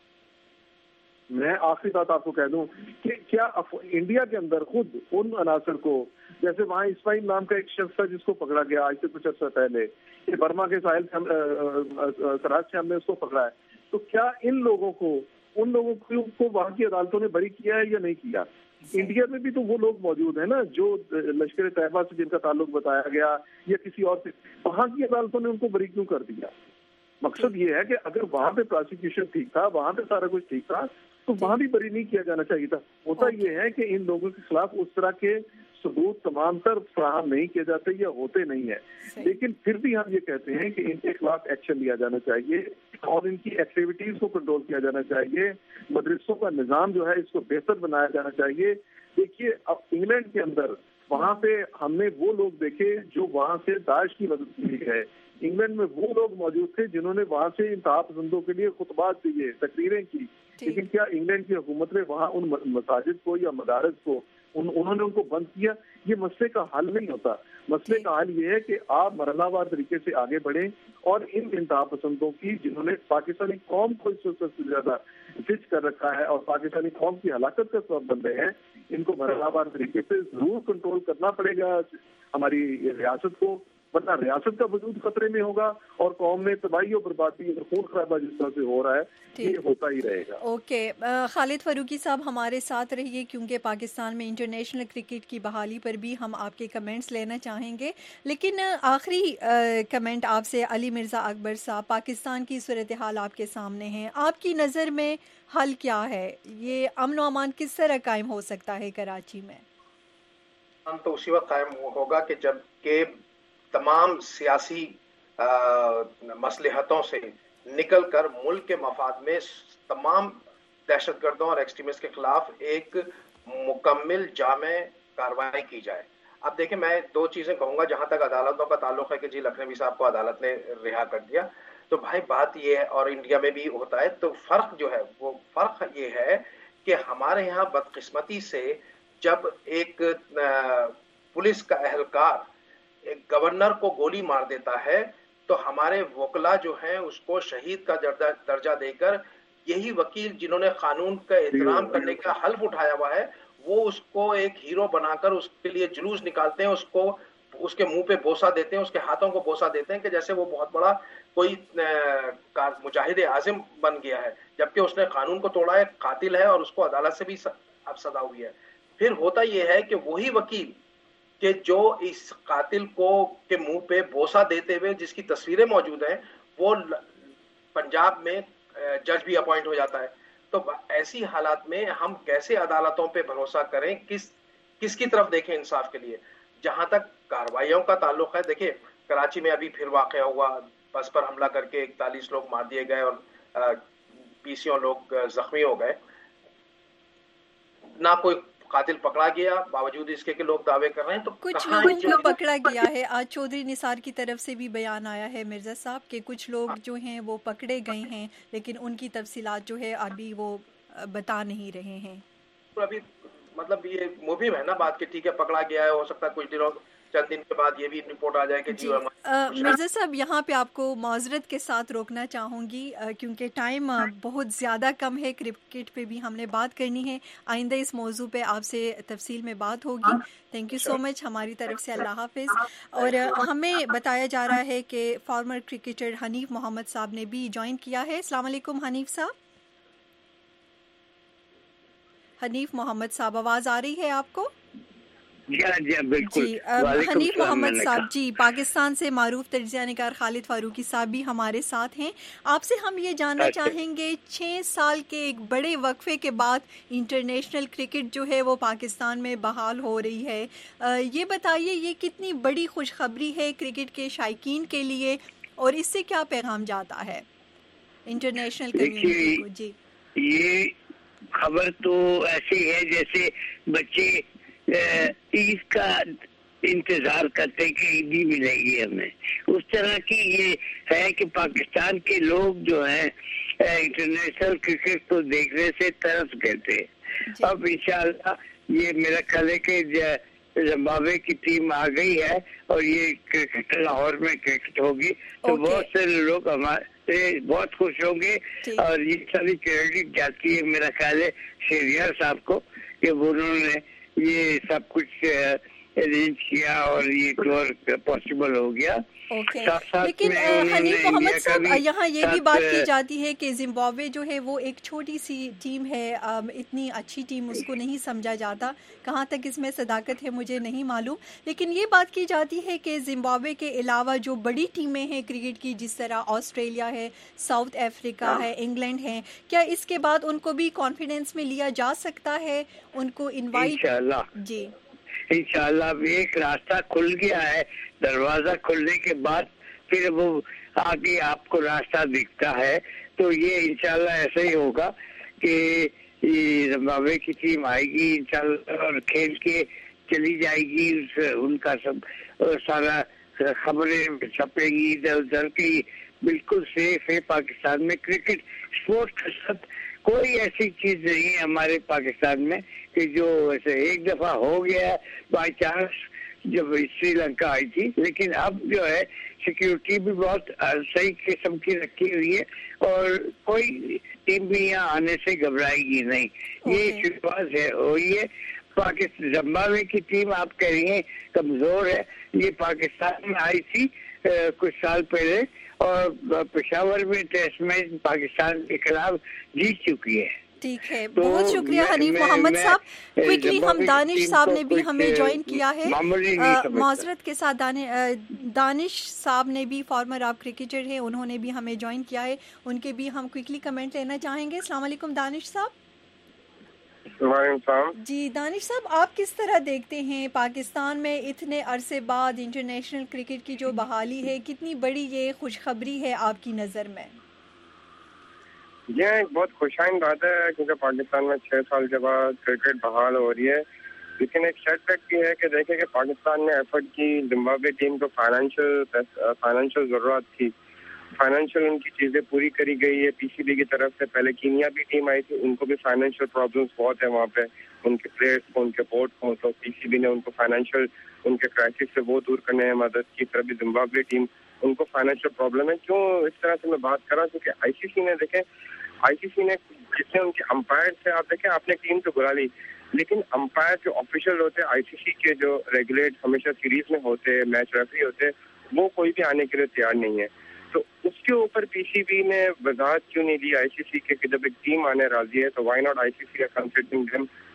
میں آخری بات آپ کو کہہ دوں کہ کیا انڈیا کے اندر خود ان عناصر کو، جیسے وہاں اسماعیل نام کا ایک شخص تھا جس کو پکڑا گیا آج سے کچھ عرصہ پہلے، کہ برما کے ساحل سرحد سے ہم نے اس کو پکڑا ہے، تو کیا ان لوگوں کو ان لوگوں کو وہاں کی عدالتوں نے بری کیا ہے یا نہیں کیا؟ انڈیا میں بھی تو وہ لوگ موجود ہیں نا جو لشکر طیبہ سے جن کا تعلق بتایا گیا یا کسی اور سے، وہاں کی عدالتوں نے ان کو بری کیوں کر دیا؟ مقصد یہ ہے کہ اگر وہاں پہ پروسیکیوشن ٹھیک تھا، وہاں پہ سارا کچھ ٹھیک تھا، تو وہاں بھی بری نہیں کیا جانا چاہیے تھا. ہوتا یہ ہے کہ ان لوگوں کے خلاف اس طرح کے ثبوت تمام تر فراہم نہیں کیے جاتے یا ہوتے نہیں ہیں. لیکن پھر بھی ہم یہ کہتے ہیں کہ ان کے خلاف ایکشن لیا جانا چاہیے اور ان کی ایکٹیویٹیز کو کنٹرول کیا جانا چاہیے. مدرسوں کا نظام جو ہے اس کو بہتر بنایا جانا چاہیے. دیکھیے اب انگلینڈ کے اندر وہاں پہ ہم نے وہ لوگ دیکھے جو وہاں سے داعش کی مدد کی ہے. انگلینڈ میں وہ لوگ موجود تھے جنہوں نے وہاں سے انتہا پسندوں کے لیے خطبات دیے، تقریریں کی. لیکن کیا انگلینڈ کی حکومت نے وہاں ان مساجد کو یا مدارس کو ان انہوں نے ان کو بند کیا؟ یہ مسئلے کا حل نہیں ہوتا. مسئلے کا حل یہ ہے کہ آپ مرحلہ وار طریقے سے آگے بڑھیں اور ان انتہا پسندوں کی جنہوں نے پاکستانی قوم کو اس وقت سے زیادہ فچ کر رکھا ہے اور پاکستانی قوم کی ہلاکت کا سبب بن رہے ہیں، ان کو مرحلہ وار طریقے سے ضرور کنٹرول کرنا پڑے گا ہماری ریاست کو، ورنہ ریاست کا وجود خطرے میں ہوگا اور قوم میں تباہی اور بربادی اور خون خرابہ جس طرح سے ہو رہا ہے یہ ہوتا ہی رہے گا. اوکے خالد فاروقی صاحب ہمارے ساتھ رہیے کیونکہ پاکستان میں انٹرنیشنل کرکٹ کی بحالی پر بھی ہم آپ کے کمنٹس لینا چاہیں گے. لیکن آخری کمنٹ آپ سے علی مرزا اکبر صاحب، پاکستان کی صورتحال آپ کے سامنے ہے، آپ کی نظر میں حل کیا ہے؟ یہ امن و امان کس طرح قائم ہو سکتا ہے کراچی میں؟ ہم تو اسی وقت قائم ہوگا کہ جب کہ تمام سیاسی مصلحتوں سے نکل کر ملک کے مفاد میں تمام دہشت گردوں اور ایکسٹریمسٹ کے خلاف ایک مکمل جامع کارروائی کی جائے. اب دیکھیں میں دو چیزیں کہوں گا. جہاں تک عدالتوں کا تعلق ہے کہ جی لکھنوی صاحب کو عدالت نے رہا کر دیا، تو بھائی بات یہ ہے اور انڈیا میں بھی ہوتا ہے، تو فرق جو ہے وہ فرق یہ ہے کہ ہمارے یہاں بدقسمتی سے جب ایک پولیس کا اہلکار ایک گورنر کو گولی مار دیتا ہے تو ہمارے وکلا جو ہیں اس کو شہید کا درجہ دے کر یہی وکیل جنہوں نے قانون کا احترام کرنے کا حلف اٹھایا ہوا ہے وہ اس کو ایک ہیرو بنا کر اس کے لیے جلوس نکالتے ہیں، اس کو اس کے منہ پہ بوسہ دیتے ہیں، اس کے ہاتھوں کو بوسہ دیتے ہیں کہ جیسے وہ بہت بڑا کوئی مجاہد اعظم بن گیا ہے، جبکہ اس نے قانون کو توڑا ہے، قاتل ہے اور اس کو عدالت سے بھی اب सदा हुई है। फिर होता ये है कि वही वकील कि जो इस कातिल को के मुंह पे बोसा देते हुए जिसकी तस्वीरें मौजूद हैं, वो पंजाब में जज भी अपॉइंट हो जाता है। तो ऐसी हालात में हम कैसे अदालतों पे भरोसा करें, किस किसकी तरफ देखें इंसाफ के लिए? जहां तक कार्रवाइयों का ताल्लुक है, देखिए कराची में अभी फिर वाकया हुआ, बस पर हमला करके इकतालीस लोग मार दिए गए और बीसियों लोग जख्मी हो गए। ना कोई कातिल पकड़ा गया, बावजूद इसके कि लोग दावे कर रहे हैं। तो कुछ लोगों को पकड़ा गया है। आज चौधरी निसार की तरफ से भी बयान आया है मिर्जा साहब के कुछ लोग जो हैं वो पकड़े गए हैं, लेकिन उनकी तफसीलात जो है अभी वो बता नहीं रहे हैं। तो अभी मतलब ये मुहिम है ना बात कि ठीक है पकड़ा गया है, हो सकता है कुछ दिनों चंद दिन के बाद ये भी रिपोर्ट आ जाए कि जी। मिर्जा साहब यहाँ पे आपको माजरत के साथ रोकना चाहूँगी क्योंकि टाइम बहुत ज़्यादा कम है, क्रिकेट पे भी हमने बात करनी है, आइंदा इस मौजू पे आपसे तफसील में बात होगी। थैंक यू सो मच हमारी तरफ से, अल्लाह हाफिज़। और हमें बताया जा रहा है कि फॉर्मर क्रिकेटर हनीफ मोहम्मद साहब ने भी ज्वाइन किया है। अस्सलाम वालेकुम हनीफ साहब। हनीफ मोहम्मद साहब आवाज़ आ रही है आपको? जी जी बिल्कुल। जी हनीफ मोहम्मद साहब जी, पाकिस्तान से मारूफ तजिया निगार खालिद फारूकी साहब भी हमारे साथ हैं। आपसे हम ये जानना अच्छा। चाहेंगे, छः साल के एक बड़े वक्फे के बाद इंटरनेशनल क्रिकेट जो है वो पाकिस्तान में बहाल हो रही है, ये बताइए ये कितनी बड़ी खुशखबरी है क्रिकेट के शायकीन के लिए और इससे क्या पैगाम जाता है इंटरनेशनल कम्युनिटी को? जी ये खबर तो ऐसी है जैसे बच्चे ईद का इंतजार करते कि ईद ही मिलेगी हमें, उस तरह की ये है कि पाकिस्तान के लोग जो हैं इंटरनेशनल क्रिकेट को देखने से तरस गए थे। अब इंशाल्लाह ये मेरा ख्याल है कि जिम्बाब्वे की टीम आ गई है और ये क्रिकेट लाहौर में क्रिकेट होगी तो बहुत से लोग हमारे बहुत खुश होंगे और ये सारी क्रेडिट जाती है मेरा ख्याल है शेरियार साहब को कि उन्होंने ये सब कुछ अरेंज किया और ये टूर पॉसिबल हो गया। Okay okay. लेकिन हनीफ मोहम्मद साहब यहाँ ये भी बात की जाती है कि जिम्बाब्वे जो है वो एक छोटी सी टीम है, इतनी अच्छी टीम उसको नहीं समझा जाता, कहाँ तक इसमें सदाकत है मुझे नहीं मालूम, लेकिन ये बात की जाती है कि जिम्बाब्वे के अलावा जो बड़ी टीमें हैं क्रिकेट की, जिस तरह ऑस्ट्रेलिया है, साउथ अफ्रीका है, इंग्लैंड है, क्या इसके बाद उनको भी कॉन्फिडेंस में लिया जा सकता है, उनको इन्वाइट? जी इंशाल्लाह एक रास्ता खुल गया है, दरवाजा खुलने के बाद फिर वो आगे आपको रास्ता दिखता है, तो ये इंशाल्लाह ऐसा ही होगा कि जिम्बाब्वे की टीम आएगी इंशाल्लाह और खेल के चली जाएगी, उनका सब सारा खबरें छपेंगी इधर उधर की, बिल्कुल सेफ है पाकिस्तान में क्रिकेट स्पोर्ट के साथ कोई ऐसी चीज नहीं है हमारे पाकिस्तान में कि जो ऐसे एक दफा हो गया बाई चांस जब श्रीलंका आई थी, लेकिन अब जो है सिक्योरिटी भी बहुत सही किस्म की रखी हुई है और कोई टीम भी यहाँ आने से घबराएगी नहीं, ये शुरुआत है। और ये पाकिस्तान जिम्बाब्वे की टीम आप कह रही हैं कमजोर है, ये पाकिस्तान में आई थी आ, कुछ साल पहले और पेशावर में टेस्ट मैच पाकिस्तान के खिलाफ जीत चुकी है। ठीक है, तो बहुत शुक्रिया हनीफ मोहम्मद साहब। क्विकली हम दानिश साहब ने भी हमें ज्वाइन किया है, माजरत के साथ दाने, दानिश साहब ने भी फॉर्मर आप क्रिकेटर हैं, उन्होंने भी हमें ज्वाइन किया है, उनके भी हम क्विकली कमेंट लेना चाहेंगे। अस्सलाम वालेकुम दानिश साहब। जी दानिश साहब, आप किस तरह देखते हैं पाकिस्तान में इतने अरसे बाद इंटरनेशनल क्रिकेट की जो बहाली है, कितनी बड़ी ये खुशखबरी है आपकी नज़र में? ये एक बहुत खुशाइन बात है क्योंकि पाकिस्तान में छह साल के बाद क्रिकेट बहाल हो रही है, लेकिन एक सेटबैक भी है कि देखें कि पाकिस्तान ने एफर्ट की, जिम्बाब्वे टीम को फाइनेंशियल फाइनेंशियल ज़रूरत थी, फाइनेंशियल उनकी चीज़ें पूरी करी गई है पीसीबी की तरफ से। पहले कीनिया भी टीम आई थी, उनको भी फाइनेंशियल प्रॉब्लम्स बहुत है वहाँ पे, उनके प्लेयर्स को, उनके बोर्ड को, तो पीसीबी ने उनको फाइनेंशियल उनके क्राइसिस से वो दूर करने में मदद की। फिर अभी जिम्बाब्वे टीम उनको फाइनेंशियल प्रॉब्लम है। क्यों इस तरह से मैं बात कर रहा हूँ क्योंकि आईसीसी ने देखें आईसीसी ने जितने उनके अंपायर से आप देखें, आपने टीम तो बुला ली, लेकिन अंपायर जो ऑफिशियल होते हैं आईसीसी के, जो रेगुलेट हमेशा सीरीज में होते हैं, मैच रेफरी होते हैं, वो कोई भी आने के लिए तैयार नहीं है। तो उसके ऊपर पीसीबी ने वजाहत क्यों नहीं दी आईसीसी के कि जब एक टीम आने राजी है तो why not ICC considering them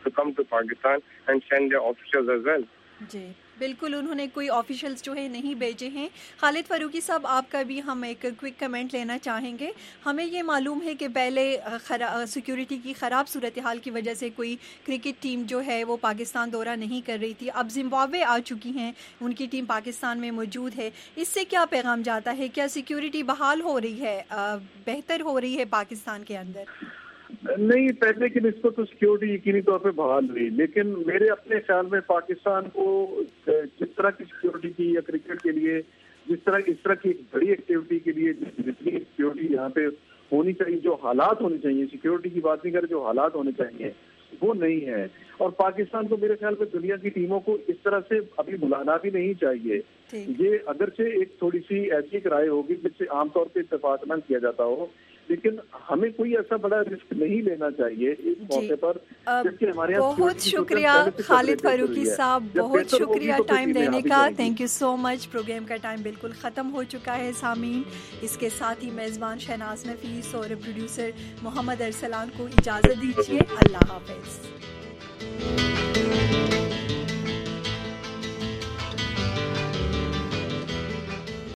to come to Pakistan and send their officials as well. جی بالکل, انہوں نے کوئی آفیشلز جو ہے نہیں بھیجے ہیں. خالد فاروقی صاحب, آپ کا بھی ہم ایک کوئک کمنٹ لینا چاہیں گے. ہمیں یہ معلوم ہے کہ پہلے سیکیورٹی کی خراب صورتحال کی وجہ سے کوئی کرکٹ ٹیم جو ہے وہ پاکستان دورہ نہیں کر رہی تھی. اب زمبابوے آ چکی ہیں, ان کی ٹیم پاکستان میں موجود ہے. اس سے کیا پیغام جاتا ہے؟ کیا سیکیورٹی بحال ہو رہی ہے, بہتر ہو رہی ہے پاکستان کے اندر؟ نہیں, پہلے کی نسبت تو سیکیورٹی یقینی طور پہ بحال ہوئی, لیکن میرے اپنے خیال میں پاکستان کو جس طرح کی سیکیورٹی کی یا کرکٹ کے لیے جس طرح اس طرح کی ایک بڑی ایکٹیویٹی کے لیے جتنی سیکیورٹی یہاں پہ ہونی چاہیے, جو حالات ہونے چاہیے, سیکیورٹی کی بات نہیں کرے, جو حالات ہونے چاہیے وہ نہیں ہے. اور پاکستان کو میرے خیال میں دنیا کی ٹیموں کو اس طرح سے ابھی بلانا بھی نہیں چاہیے. یہ اگرچہ ایک تھوڑی سی ایسی ایک رائے ہوگی جس سے عام طور پہ اتفاق نہ کیا جاتا ہو, لیکن ہمیں کوئی ایسا بڑا رسک نہیں لینا چاہیے اس موقع پر. بہت شکریہ خالد فاروقی صاحب, بہت شکریہ ٹائم دینے کا. Thank you so much. Programme کا ٹائم بالکل ختم ہو چکا ہے سامعین. اس کے ساتھ ہی میزبان شہناز نفیس اور پروڈیوسر محمد ارسلان کو اجازت دیجیے. اللہ حافظ.